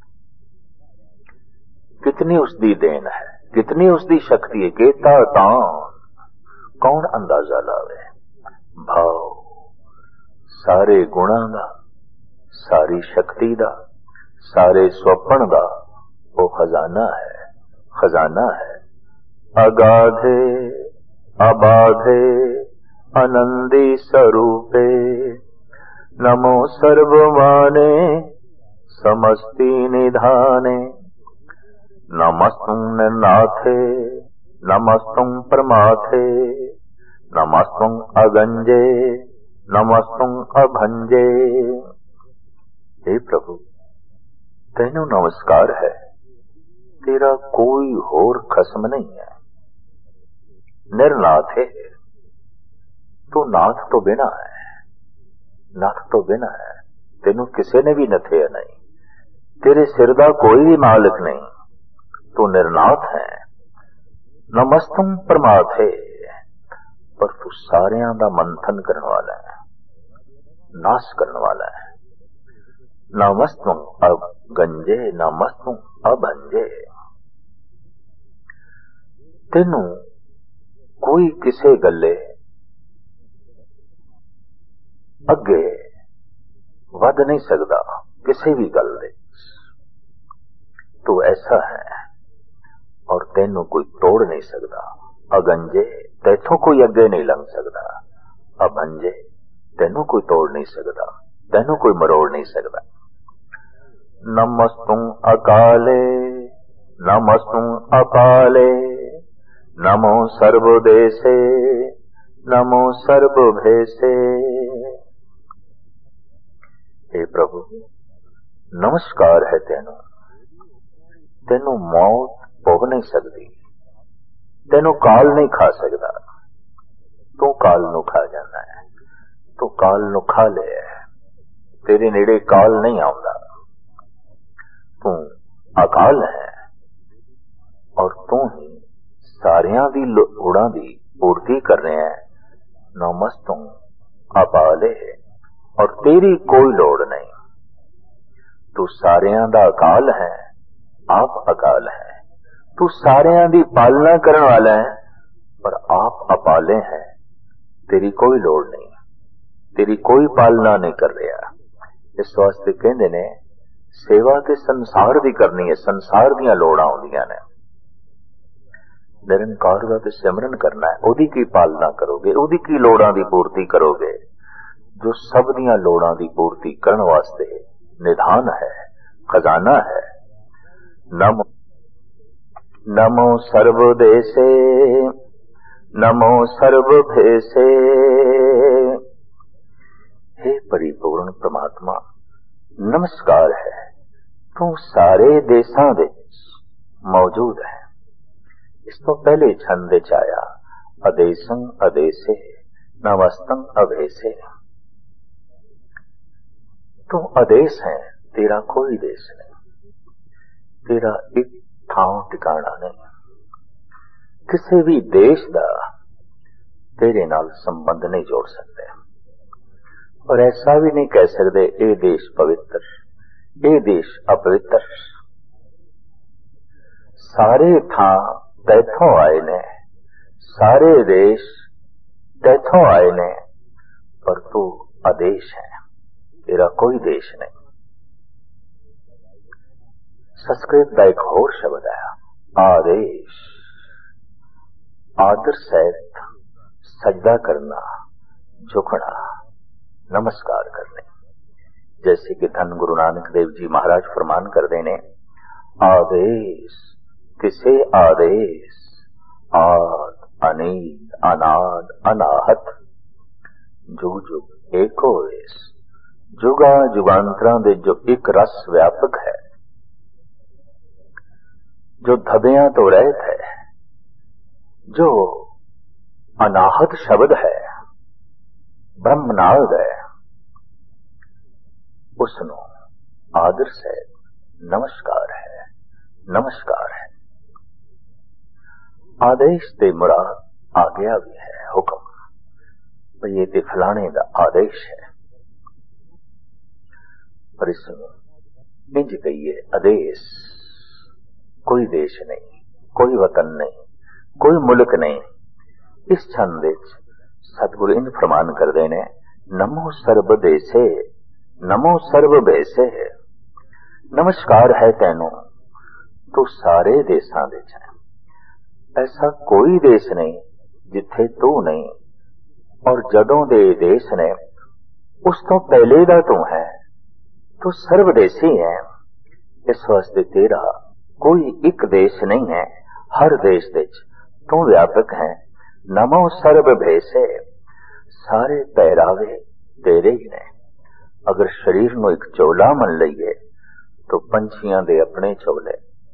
कितनी उसकी देन है, कितनी उसकी शक्ति है। केता तान कौन अंदाजा लावे। भाव सारे गुणा दा, सारी शक्ति दा, सारे स्वप्न दा वो खजाना है, खजाना है। अगाधे अबाधे आनंदी स्वरूपे नमो सर्वमाने समस्ती निधाने। नमस्तुं निर्नाथे नमस्तुं प्रमाथे नमस्तुं अगंजे नमस्तुं अभंजे। हे प्रभु तेनू नमस्कार है, तेरा कोई होर खसम नहीं है। निर्नाथ है, तू नाथ तो बिना है, नाथ तो बिना है। तेनू किसी ने भी नथेया नहीं, तेरे सिर दा कोई भी मालिक नहीं, तू निर्नाथ है। नमस्तुं प्रमाथे, पर तू सारियां दा मंथन करने वाला है, नाश करने वाला है। नमस्तुं अगंजे नमस्तुं अभंजे। तेनू कोई किसे गले अगे वध नहीं सकता, किसी भी गल दे। तू ऐसा है और तेनू कोई तोड़ नहीं सकता। अगंजे तैथों कोई अगे नहीं लंघ सकता। अभंजे तेनू कोई तोड़ नहीं सकता, तेनू कोई मरोड़ नहीं सकता। नमस्तुं अकाले नमस्तुं अकाले नमो सर्वदेशे नमो सर्वभेसे। हे प्रभु नमस्कार है तेनू, तेनू मौत भोग नहीं सकती, तेनू काल नहीं खा सकता। तू काल नू खा जाना है, तू काल नू खा ले। तेरे नेड़े काल नहीं आउंदा, तू अकाल है और तू ही सारियां दी लोड़ां दी पूर्ति कर रहे हैं। नमस्त तू अपाले है और तेरी कोई लोड़ नहीं। तू सारियां दा अकाल है, आप अकाल है। तू सारियां दी पालना करने वाला है पर आप अपाले हैं। तेरी कोई लोड़ नहीं, तेरी कोई पालना नहीं कर रहा। इस वास्ते कहते ने सेवा ते संसार दी करनी है, संसार दियां लोड़ां आउंदियां ने। निरंकार दा ते सिमरन करना है, ओदी की पालना करोगे, ओदी की लोड़ां दी पूर्ति करोगे, जो सब दियां लोड़ां दी पूर्ति करन वास्ते निधान है, खजाना है। नमो नमो सर्वदेशे नमो सर्वभेसे। हे परिपूर्ण परमात्मा, नमस्कार है, तू सारे देशां विच मौजूद है। इस तो पहले छंद विच आया अदेशं अदेशे नमस्तं अभेसे। तू अदेश है, तेरा कोई देश नहीं, तेरा एक थां ठिकाना नहीं। किसी भी देश दा तेरे नाल संबंध नहीं जोड़ सकते और ऐसा भी नहीं कह सकते ये देश पवित्र, ये देश अपवित्र। सारे थां तैथों आए ने, सारे देश तैथों आए ने, पर तू अदेश है, तेरा कोई देश नहीं। संस्कृत का एक होर शब्द आया आदेश। आदर सहित सजदा करना, झुकना, नमस्कार करने। जैसे कि धन गुरु नानक देव जी महाराज फरमान करते ने आदेश किसे आदेश, आद अनील अनाद अनाहत, जुग जुग एको वेश। जुगा जुगांतरा दे जो एक रस व्यापक है, जो धबियां तो रहत है, जो अनाहत शब्द है, ब्रह्मनाद है, उसनो आदर से नमस्कार है, नमस्कार है। आदेश ते मुराद आज्ञा भी है, हुक्म भाई ये ते फलाने का आदेश है। पर इसमें इंज कहिए आदेश, कोई देश नहीं, कोई वतन नहीं, कोई मुल्क नहीं। इस छंद विच सतगुरु इंज फरमान करते ने नमो सर्व देशे नमो सर्व भेसे। नमस्कार है तैनू, तू सारे देशां विच है। ऐसा कोई देश नहीं जिथे तू नहीं, और जदों दे देश ने उस तो पहले दा तू है। तू सर्वदेशी है, इस वास्ते तेरा कोई एक देश नहीं है, हर देश विच तू व्यापक है। नमो सर्व भेसे, सारे पहरावे तेरे ही ने। अगर शरीर नू एक चोला मन लईए तो पंछियां दे अपने चोले।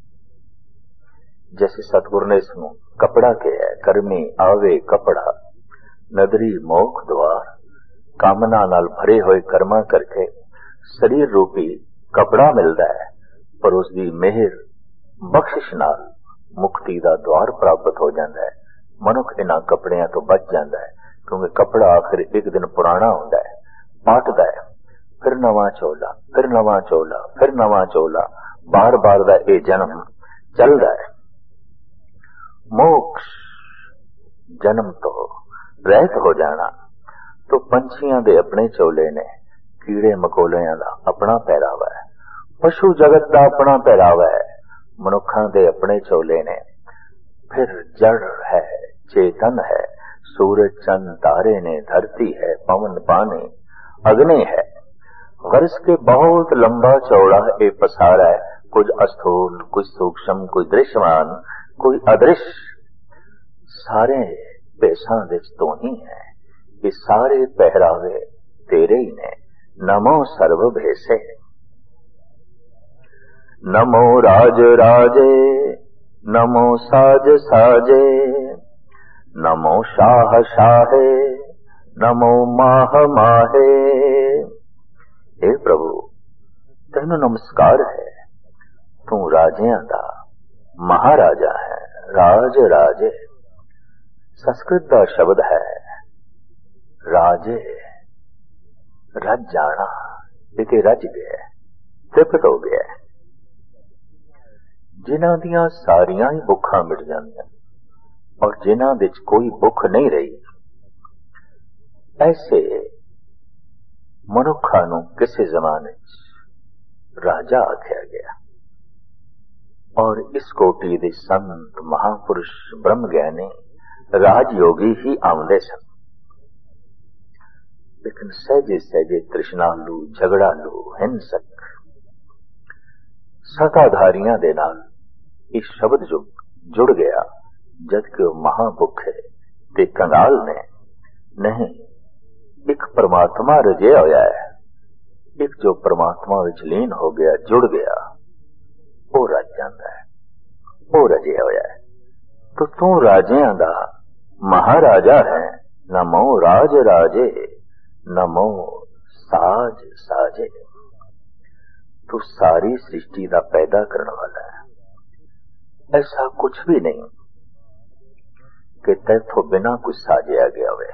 जैसे सतगुरु ने इसनू कपड़ा कहा है, कर्मी आवे कपड़ा नदरी मोख द्वार। कामना नाल भरे हुए कर्मा करके शरीर रूपी कपड़ा मिलता है, पर उसकी मेहर बख्शिश नाल मुक्ति का द्वार प्राप्त हो जाता है। मनुख इन्हां कपड़ियां तो बच जाता है, क्योंकि कपड़ा आखिर एक दिन पुराना होता है, पाटदा है, फिर नवा चोला, फिर नवा चोला, फिर नवा चोला, बार बार दा ये जन्म चलदा है। मोक्ष जन्म तो रहित हो जाना, तो पंछियां दे अपने चोले ने, कीड़े मकोलियां दा अपना पहरावा है, पशु जगत दा अपना पहरावा है, मनुखां दे अपने चोले ने। फिर जड़ है, चेतन है, सूरज चंद तारे ने, धरती है, पवन पानी अग्नि है। वर्ष के बहुत लंबा चौड़ा ये पसारा है, कुछ अस्थूल, कुछ सूक्ष्म, कुछ दृश्यमान, कोई अदृश्य। सारे भेषां विच तू ही है, ये सारे पहरावे तेरे ही ने। नमो सर्व भेसे। नमो राज राजे, नमो साज साजे, नमो शाह शाहे, नमो माह माहे। हे प्रभु, तेनू नमस्कार है, तू राजियां दा महाराजा है। राज राजे संस्कृत का शब्द है राजे, रज जाना, इते रज गया, तृप्त हो गया। जिन्हां दियां सारियां ही भुखां मिट जांदियां और जिन्हां विच कोई भुख नहीं रही, ऐसे मनुखा नूं किसी जमाने राजा आख्या गया। और इस कोटि दे संत महापुरुष ब्रह्म ज्ञानी राजयोगी ही आउंदे सन। लेकिन सहजे सहजे तृष्णालु, झगड़ालु, हिंसक सताधारियां दे नाल इस शब्द जो जुड़ गया, जबकि वह महाभुखे ते कंगाल ने नहीं, एक परमात्मा रजिया होया है, एक जो परमात्मा विच लीन हो गया, जुड़ गया, वो रज जाता है, वो रजिया होया है। तो तू राजियां दा महाराजा है। नमो राज राजे, नमो साज साजे। तू सारी सृष्टि का पैदा करने वाला है। ऐसा कुछ भी नहीं कि तैथों बिना कुछ साजिया गया हुए।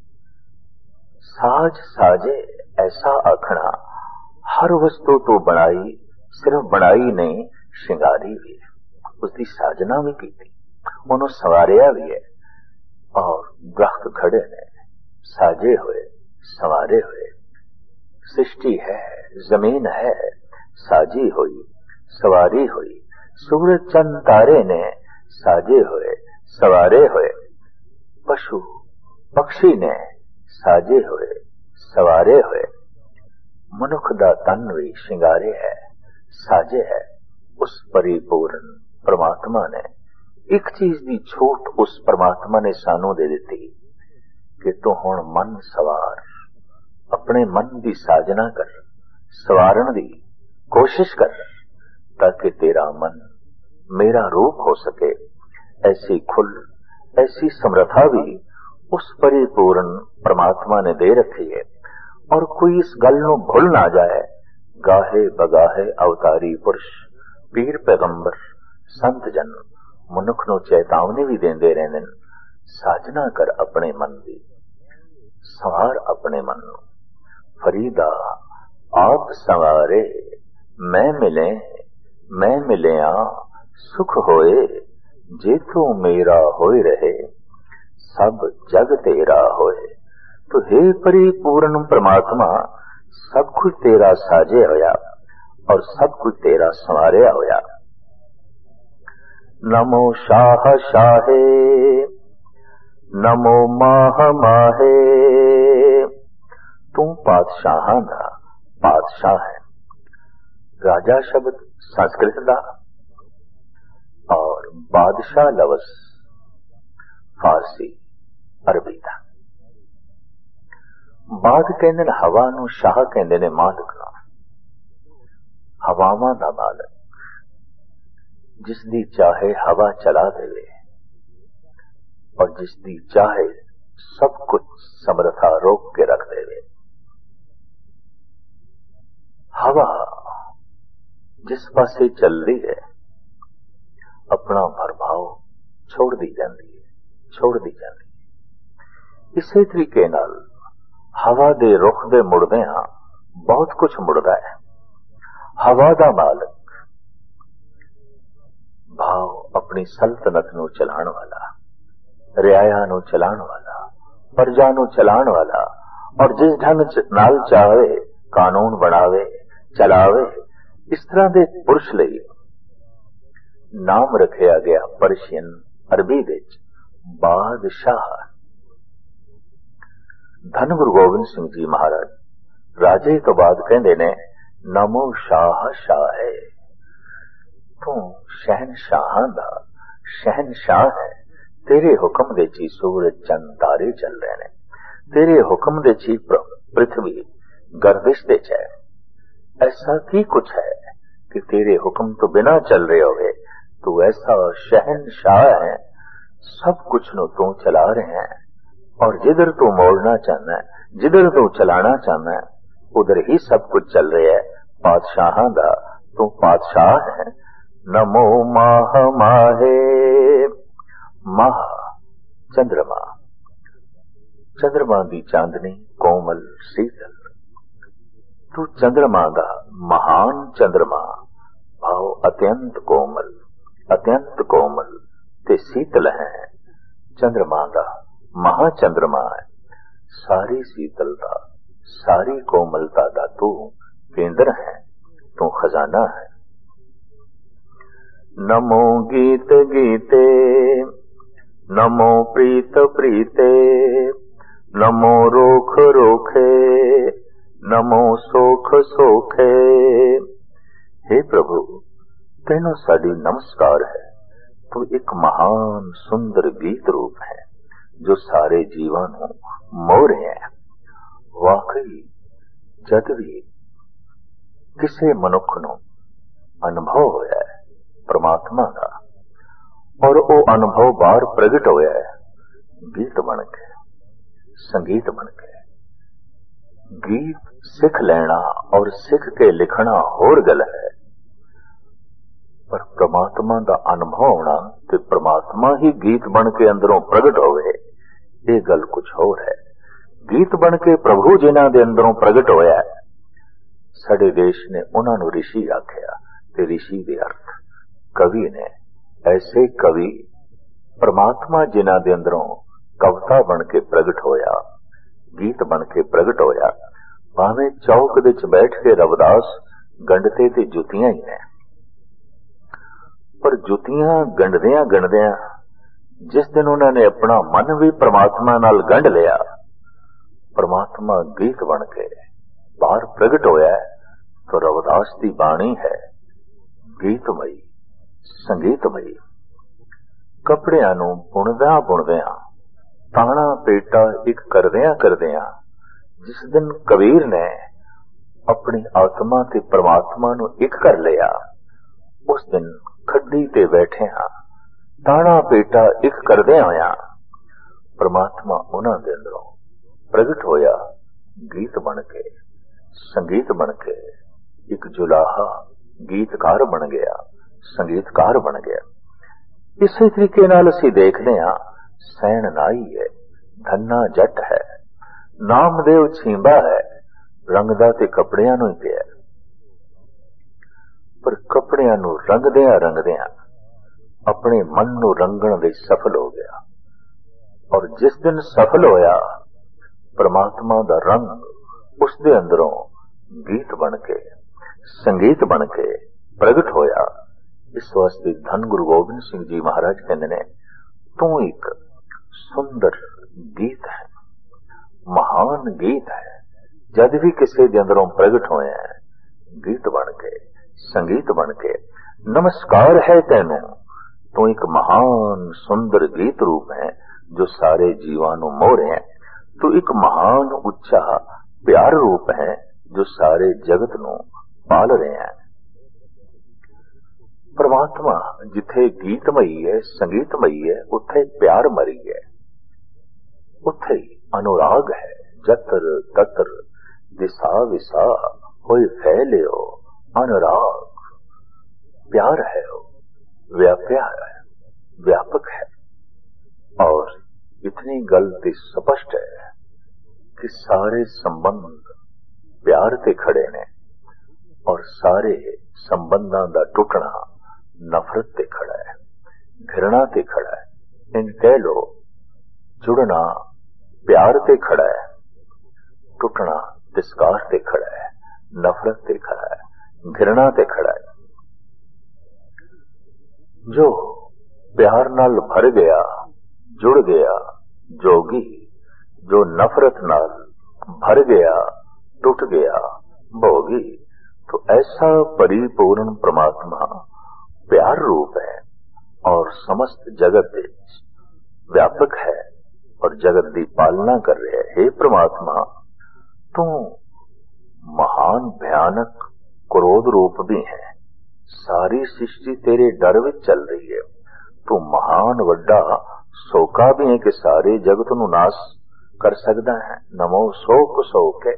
साज साजे ऐसा आखना, हर वस्तु तो बनाई, सिर्फ बनाई नहीं, श्रृंगारी भी है, उसकी साजना भी की, उन्होंने सवारिया भी है। और दरख्त खड़े ने साजे हुए, सवारे हुए। सृष्टि है, जमीन है, साजी हुई, सवारी हुई। सूरज चंद तारे ने साजे हुए, सवारे हुए। पशु पक्षी ने साजे हुए, सवारे हुए। मनुख दा तन भी श्रृंगारे है, साजे है। उस परिपूर्ण परमात्मा ने एक चीज की छूट उस परमात्मा ने सानू दे दी कि तू हुण मन सवार, अपने मन की साजना कर, सवारण की कोशिश कर, ताकि तेरा मन मेरा रूप हो सके। ऐसी खुल, ऐसी समर्था भी उस परिपूर्ण परमात्मा ने दे रखी है। और कोई इस गल नूं भूल ना जाए। गाहे बगाहे अवतारी पुरुष, पीर पैगंबर, संत जन मनुख नूं चेतावनी भी देंदे रहंदे ने, साजना कर अपने मन की, सवार अपने मन नूं। फरीदा आप संवारे, मैं मिले मैं मिलिया सुख होए, जे तू मेरा होए रहे, सब जग तेरा होए। तो हे परिपूर्ण परमात्मा, सब कुछ तेरा साजे होया और सब कुछ तेरा संवारिया होया। नमो शाह शाहे, नमो माह माहे। तू पातशाहां दा पातशाह है। राजा शब्द संस्कृत दा और बादशाह लफ्ज़ फारसी अरबी दा। बाद कहंदे ने हवा नूं, शाह कहंदे ने मालिक नूं। हवावां दा मालिक, जिसदी चाहे हवा चला देवे और जिसदी चाहे सब कुछ समर्था रोक के रख देवे। हवा जिस पासे चल रही है, अपना प्रभाव छोड़ दी जाती है, छोड़ दी जाती है। इसी तरीके नाल हवा दे रुख दे मुड़दियां बहुत कुछ मुड़दा है। हवा दा मालिक भाव अपनी सल्तनत नूं चलाण वाला, रियाया नूं चलाण वाला, प्रजा नूं चलाण वाला, और जिस ढंग नाल चाहे कानून बनावे, चलावे, इस तरह के पुरुष लई नाम रखिया गया पर्शियन अरबी विच बादशाह। धन गुरु गोबिंद सिंह जी महाराज राजे तो बाद कहंदे ने, नमो शाह शाहे। तू शहनशाहां दा शहनशाह है। तेरे हुक्म दे ची सूरज चंद तारे चल रहे ने, तेरे हुक्म दे ची पृथ्वी गर्दिश दे च है। ऐसा की कुछ है कि तेरे हुक्म तो बिना चल रहे होगे। तू ऐसा शहनशाह है, सब कुछ नो तू चला रहे हैं, और जिधर तू मोड़ना चाहना है, जिधर तू चलाना चाहना है, उधर ही सब कुछ चल रहा है। पातशाहां दा तू पातशाह है, नमो माह माहे। माह चंद्रमा, चंद्रमा दी चांदनी कोमल शीतल। तू चंद्रमा दा महान चंद्रमा, भाव अत्यंत कोमल, अत्यंत कोमल ते शीतल है। चंद्रमा दा महाचंद्रमा है। सारी शीतलता, सारी कोमलता दा तू केंद्र है, तू खजाना है। नमो गीत गीते, नमो प्रीत प्रीते, नमो रोख रोखे, नमो सोख सोखे। हे प्रभु, तेनों साडी नमस्कार है। तू एक महान सुंदर गीत रूप है जो सारे जीवां नूं मोह रहा है। वाकई जद भी किसी मनुख नूं अनुभव होया है परमात्मा का, और वो अनुभव बाहर प्रगट होया है गीत बन के, संगीत बन के। गीत सिख लेना और सिख के लिखना होर गल है, पर परमात्मा का अनुभव होना ते परमात्मा ही गीत बन के अंदरों प्रगट होवे, ये गल कुछ होर है। गीत बन के प्रभु जिन्हां दे अंदरों प्रगट होया है, साडे देश ने उन्हां नूं ऋषि आख्या, ते ऋषि दे अर्थ कवि ने। ऐसे कवि परमात्मा जिन्हां दे अंदरों कविता बन के प्रगट होया, गीत बन के प्रगट होया। भावें चौक दे च बैठ के रविदास गंढते ते जुतियां ही ने, पर जुतियां गंढदियां गंढदियां जिस दिन उन्होंने अपना मन भी परमात्मा नाल गंढ लिया, परमात्मा गीत बन के बाहर प्रगट होया। तो रविदास की बाणी है गीतमयी, संगीतमयी। कपड़ियां नूं बुणदियां बुणदियां, ताना पेटा एक करदियां करदियां, जिस दिन कबीर ने अपनी आत्मा ते परमात्मा नूं एक कर लिया, उस दिन खड्डी ते बैठे हां, ताना पेटा एक करदियां होया परमात्मा उन्हां दे अंदरों प्रगट होया, गीत बन के, संगीत बन के। एक जुलाहा गीतकार बन गया, संगीतकार बन गया। इसी तरीके नाल असीं देखदे हां, सैन नाई है, धन्ना जट है, नामदेव छींबा है, रंगदा ते कपड़ियां नूं ही पिया, पर कपड़ियां नूं रंगदियां रंगदियां अपने मन नूं रंगण दे सफल हो गया। और जिस दिन सफल होया, परमात्मा दा रंग उस दे अंदरों गीत बन के, संगीत बन के प्रगट होया। इस वास्ते धन गुरु गोबिंद सिंह जी महाराज कहते ने, तू एक सुंदर गीत है, महान गीत है। जद भी किसी दे अंदरों प्रगट होए हैं गीत बन के, संगीत बन के, नमस्कार है तेनू। तू एक महान सुंदर गीत रूप है जो सारे जीवां नूं मोह रहे हैं। तू एक महान उच्चा प्यार रूप है जो सारे जगत नूं पाल रहे हैं। परमात्मा जिथे गीतमयी है, संगीतमयी है, उथे प्यार मरी है, उथे अनुराग है। जतर ततर दिशा विसा होए फैलियो अनुराग, प्यार है, व्याप्या है, व्यापक है। और इतनी गलती स्पष्ट है कि सारे संबंध प्यार ते खड़े ने, और सारे संबंधां दा टुटना नफरत ते खड़ा है, घृणा ते खड़ा है। इन कह लो, जुड़ना प्यार ते खड़ा है, टुटना तिरस्कार ते खड़ा है, नफरत ते खड़ा है, घृणा ते खड़ा है। जो प्यार नाल भर गया, जुड़ गया, जोगी, जो नफरत नाल भर गया, टूट गया, भोगी, तो ऐसा परिपूर्ण परमात्मा प्यार रूप है और समस्त जगत व्यापक है और जगत की पालना कर रहे हैं। हे परमात्मा, तू महान भयानक क्रोध रूप भी है, सारी सृष्टि तेरे डर विच चल रही है। तू महान वड्डा सोका भी है कि सारे जगत नू नाश कर सकता है। नमो सोक सोके,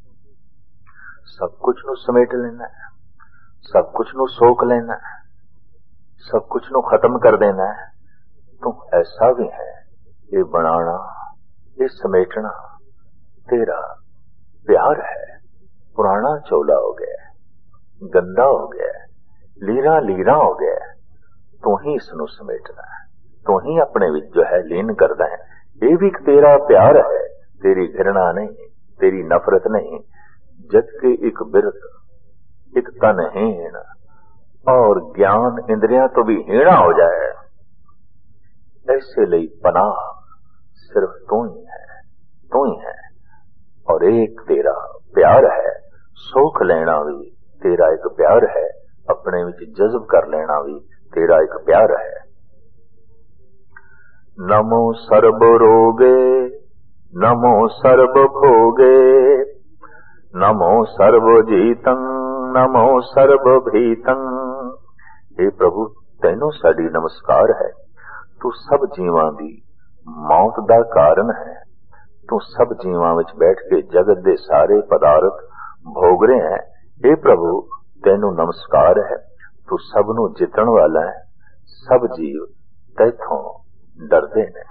सब कुछ नू समेट लेना है, सब कुछ नू सोक लेना है। सब कुछ नु खत्म कर देना है। तू ऐसा भी है, ये बनाना, ये समेटना तेरा प्यार है। पुराना चोला हो गया, गंदा हो गया, लीरा लीरा हो गया, तू ही इसनू समेटना है, तू ही अपने विच जो है लीन करदा है। ये भी तेरा प्यार है, तेरी घृणा नहीं, तेरी नफरत नहीं, जबकि एक बिरत, एक तनहीन और ज्ञान इंद्रियां तो भी हीणा हो जाए, ऐसे ਲਈ पनाह सिर्फ तू ही है, तू ही है। और एक तेरा प्यार है, सोख लेना भी तेरा एक प्यार है, अपने विच जज्ब कर लेना भी तेरा एक प्यार है। नमो सर्ब रोगे, नमो सर्ब भोगे, नमो सर्व जीतं, नमो सर्व भीतं। हे प्रभु तैनू साडी नमस्कार है, तू सब जीवां दी मौत दा कारण है। तू सब जीवां विच बैठ के जगत दे सारे पदार्थ भोग रहे हैं। हे प्रभु तैनू नमस्कार है, तू सब नू जितण वाला है। सब जीव तैथों डरदे ने।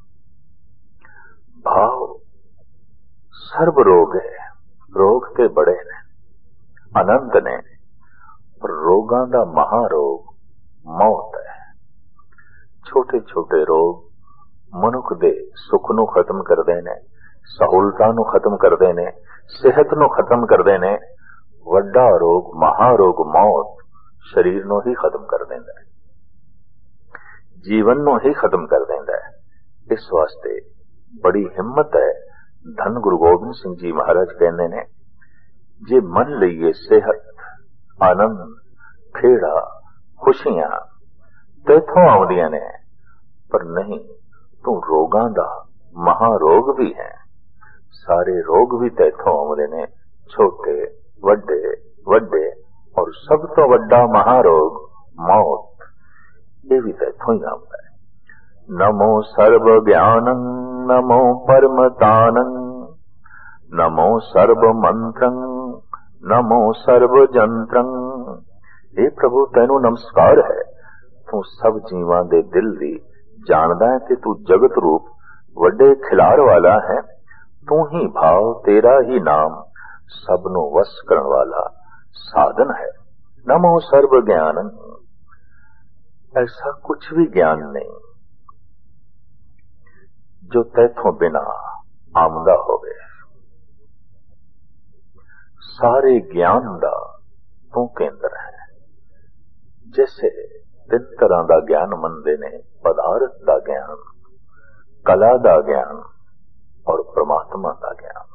भाव सर्ब रोग है, रोग ते बड़े ने, अनंत ने, पर रोगां दा महारोग मौत है। छोटे छोटे रोग मनुख दे सुख नू खत्म करदे ने, सहूलतां नू खत्म करदे ने, सेहत नू खत्म करदे ने। वड्डा रोग महारोग मौत शरीर नू ही खत्म कर देंदा है, जीवन नू ही खत्म कर देंदा है। इस वास्ते बड़ी हिम्मत है। धन गुरु गोबिंद सिंह जी महाराज कहंदे ने, जे मन लईए सेहत, आनंद, खेड़ा, खुशियां तैथों आउंदियां ने, पर नहीं तू रोगां दा महारोग भी है। सारे रोग भी तैथों आउंदे ने, छोटे वड्डे वड्डे, और सब तो वड्डा महारोग मौत, ये भी तैथों ही आउंदा है। नमो सर्व ज्ञानं, नमो परमतानं, नमो सर्व मंत्रं, नमो सर्व जंत्रं। हे प्रभु तैनू नमस्कार है, तू सब जीवां दे दिल दी जानदा है कि तू जगत रूप वड्डे खिलार वाला है। तू ही भाव, तेरा ही नाम सब नू वस करन वाला साधन है। नमो सर्व ज्ञानं, ऐसा कुछ भी ज्ञान नहीं जो तैथों बिना आमदा होवे। सारे ज्ञान दा तू केंद्र है। जैसे तीन तरह दा ज्ञान मनदे ने, पदार्थ दा ज्ञान, कला दा ज्ञान और परमात्मा दा ज्ञान।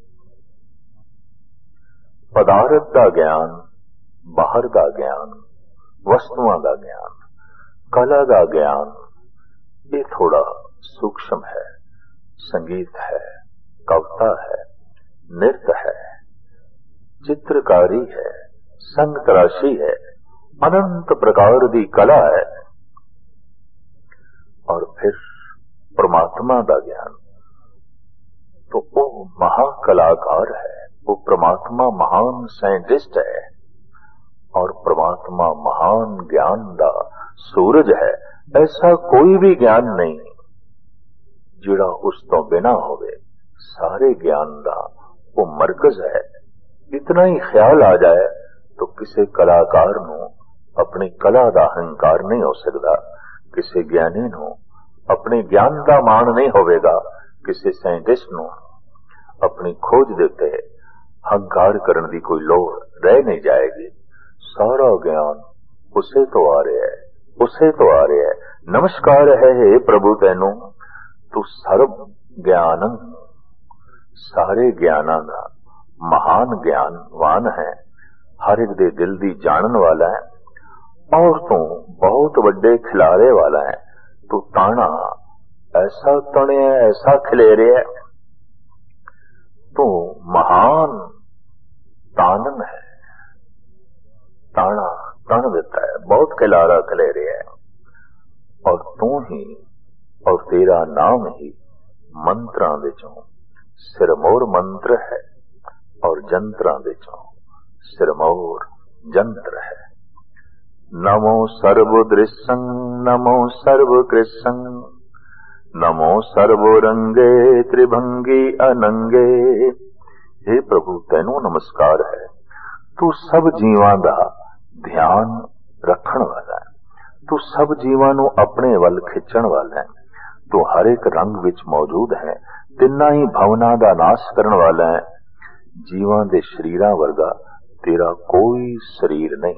पदार्थ दा ज्ञान, बाहर दा ज्ञान, वस्तुआं दा ज्ञान, कला दा ज्ञान, ये थोड़ा सूक्ष्म है। संगीत है, कविता है, नृत्य है, चित्रकारी है, संग तराशी है, अनंत प्रकार दी कला है। और फिर परमात्मा दा ज्ञान, तो वो महाकलाकार है, वो परमात्मा महान साइंटिस्ट है, और परमात्मा महान ज्ञान दा सूरज है। ऐसा कोई भी ज्ञान नहीं जिड़ा उस तो बिना होवे। सारे ज्ञान दा वो मरकज है। इतना ही ख्याल आ जाए तो किसी कलाकार नू अपनी कला दा अहंकार नहीं हो सकता, किसी ज्ञानी नू अपने ज्ञान दा मान नहीं होवेगा, किसी साइंटिस्ट नू अपनी खोज दे उत्ते अहंकार करने की कोई लोड़ रह नहीं जाएगी। सारा ज्ञान उसे तो आ रहा है, उसे तो आ रहा है। नमस्कार है हे प्रभु तैनू, तू सर्व ज्ञानं, सारे ज्ञानां दा महान ज्ञानवान है, हर एक दे दिल दी जानन वाला है, और तू बहुत वड्डे खिलारे वाला है। तू ताना ऐसा तने ऐसा खिलेरे है, तू महान तानन है, ताना तन देता है, बहुत खिलारा खिलेरे है। और तू ही और तेरा नाम ही मंत्रां दे चों सिरमौर मंत्र है, और जंत्रां दे चों सिरमौर जंत्र है। नमो सर्वदृशं नमो सर्वकृशं नमो सर्वरंगे त्रिभंगी अनंगे। हे प्रभु तैनू नमस्कार है, तू सब जीवां दा ध्यान रखण वाला है, तू सब जीवां नू अपने वल खिंचण वाला है, तू हर एक रंग विच मौजूद है, तिन्ना ही भवनां दा नाश करन वाला है। जीवां दे शरीरां वर्गा तेरा कोई शरीर नहीं।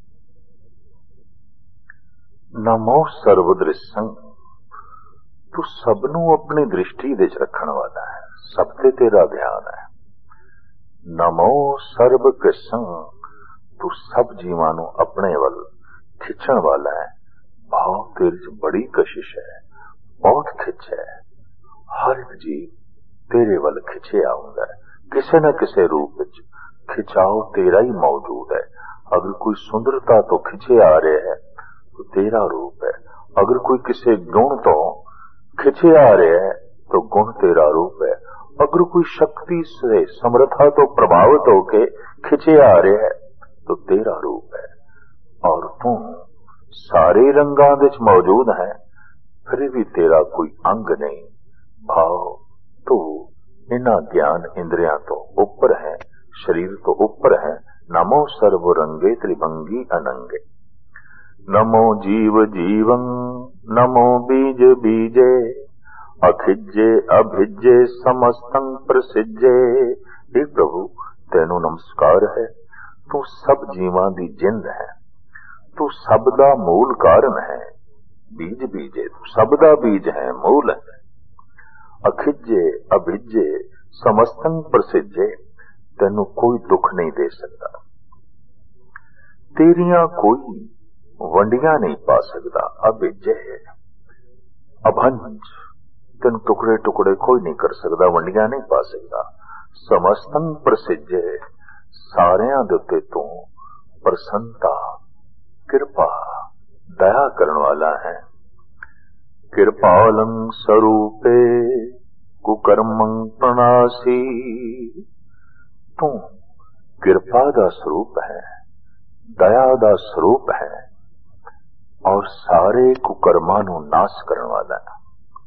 नमो सर्वदृशं, तू सबनू अपनी दृष्टि दे च रखण वाला है, सब ते तेरा ध्यान है। नमो सर्वकृशं, तू सब जीवां नू अपने वल खिंचण वाला है। भाव तेरे च बड़ी कशिश है, बहुत खिच है। हर एक जीव तेरे वल खिंचे आउंदा है, किसे न किसे रूप विच खिंचाव तेरा ही मौजूद है। अगर कोई सुंदरता तो खिंचे आ रहा है तो तेरा रूप है, अगर कोई किसी गुण तो खिंचे आ रहा है तो गुण तेरा रूप है, अगर कोई शक्ति से समर्था तो प्रभावित होके खिंचे आ रहा है तो तेरा रूप है। और तू सारे रंगां विच मौजूद है, फिर भी तेरा कोई अंग नहीं। भाव तू इन्हां ज्ञान इंद्रियां तो ऊपर है, शरीर तो ऊपर है। नमो सर्वरंगे त्रिभंगी अनंगे, नमो जीव जीवं नमो बीज बीजे, अखिजे अभिजे समस्तं प्रसिजे। हे प्रभु तैनू नमस्कार है, तू सब जीवां दी जिंद है, तू सब दा मूल कारण है। बीज बीजे, तू सब दा बीज है, मूल है। अखिजे अभिजे समस्तं प्रसिजे, तैनू कोई दुख नहीं दे सकता, तेरियां कोई वंडियां नहीं पा सकता। अभिजे अभंज, तेन टुकड़े टुकड़े कोई नहीं कर सकता, वंडियां नहीं पा सकता। समस्तं प्रसिजे, सारियां दे उत्ते तू प्रसन्नता कृपा दया करने वाला है। कृपालं स्वरूपे कुकर्मं प्रणासी, तू कृपा दा स्वरूप है, दया दा स्वरूप है और सारे कुकर्मां नू नाश करने वाला है।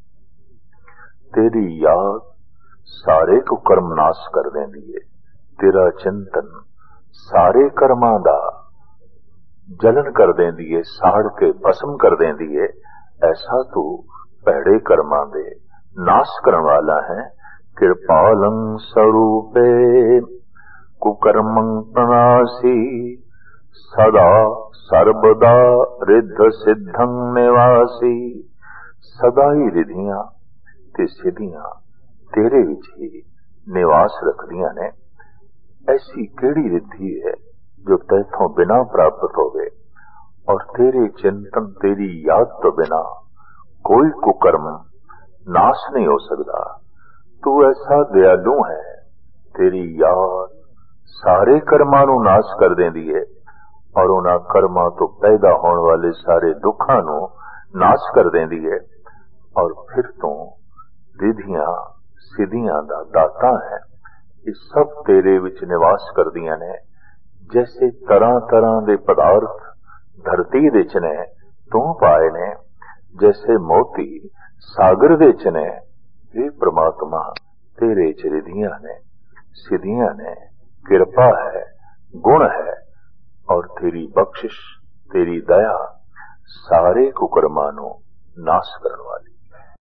तेरी याद सारे कुकर्म नाश कर देंदी है, तेरा चिंतन सारे कर्मां दा जलन कर देंदी है, साड़ के भस्म कर देंदी है। ऐसा तू भैड़े कर्मां दे नाश करने वाला है। कृपालं स्वरूपे कुकर्मं प्रणासी, सदा सर्वदा रिद्ध सिद्धं निवासी। सदा ही रिधियां ते सिद्धियां तेरे विच ही निवास रखदियां ने। ऐसी केड़ी रिद्धि है जो तैथों बिना प्राप्त होवे, और तेरे चिंतन तेरी याद तो बिना कोई कुकर्म नाश नहीं हो सकता। तू ऐसा दयालु है, तेरी याद सारे कर्मां नू नाश कर देंदी है और उन्हां कर्मां तो पैदा होने वाले सारे दुखां नू नाश कर देंदी है। और फिर तू रिधियां सिद्धियां दा दाता है, ये सब तेरे विच निवास करदियां ने। जैसे तरह तरह दे पदार्थ धरती दे च ने तू पाए ने, जैसे मोती सागर दे च ने, हे परमात्मा तेरे च रिधियां ने सिद्धियां ने, कृपा है, गुण है और तेरी बख्शिश तेरी दया सारे कुकर्मां नू नाश करन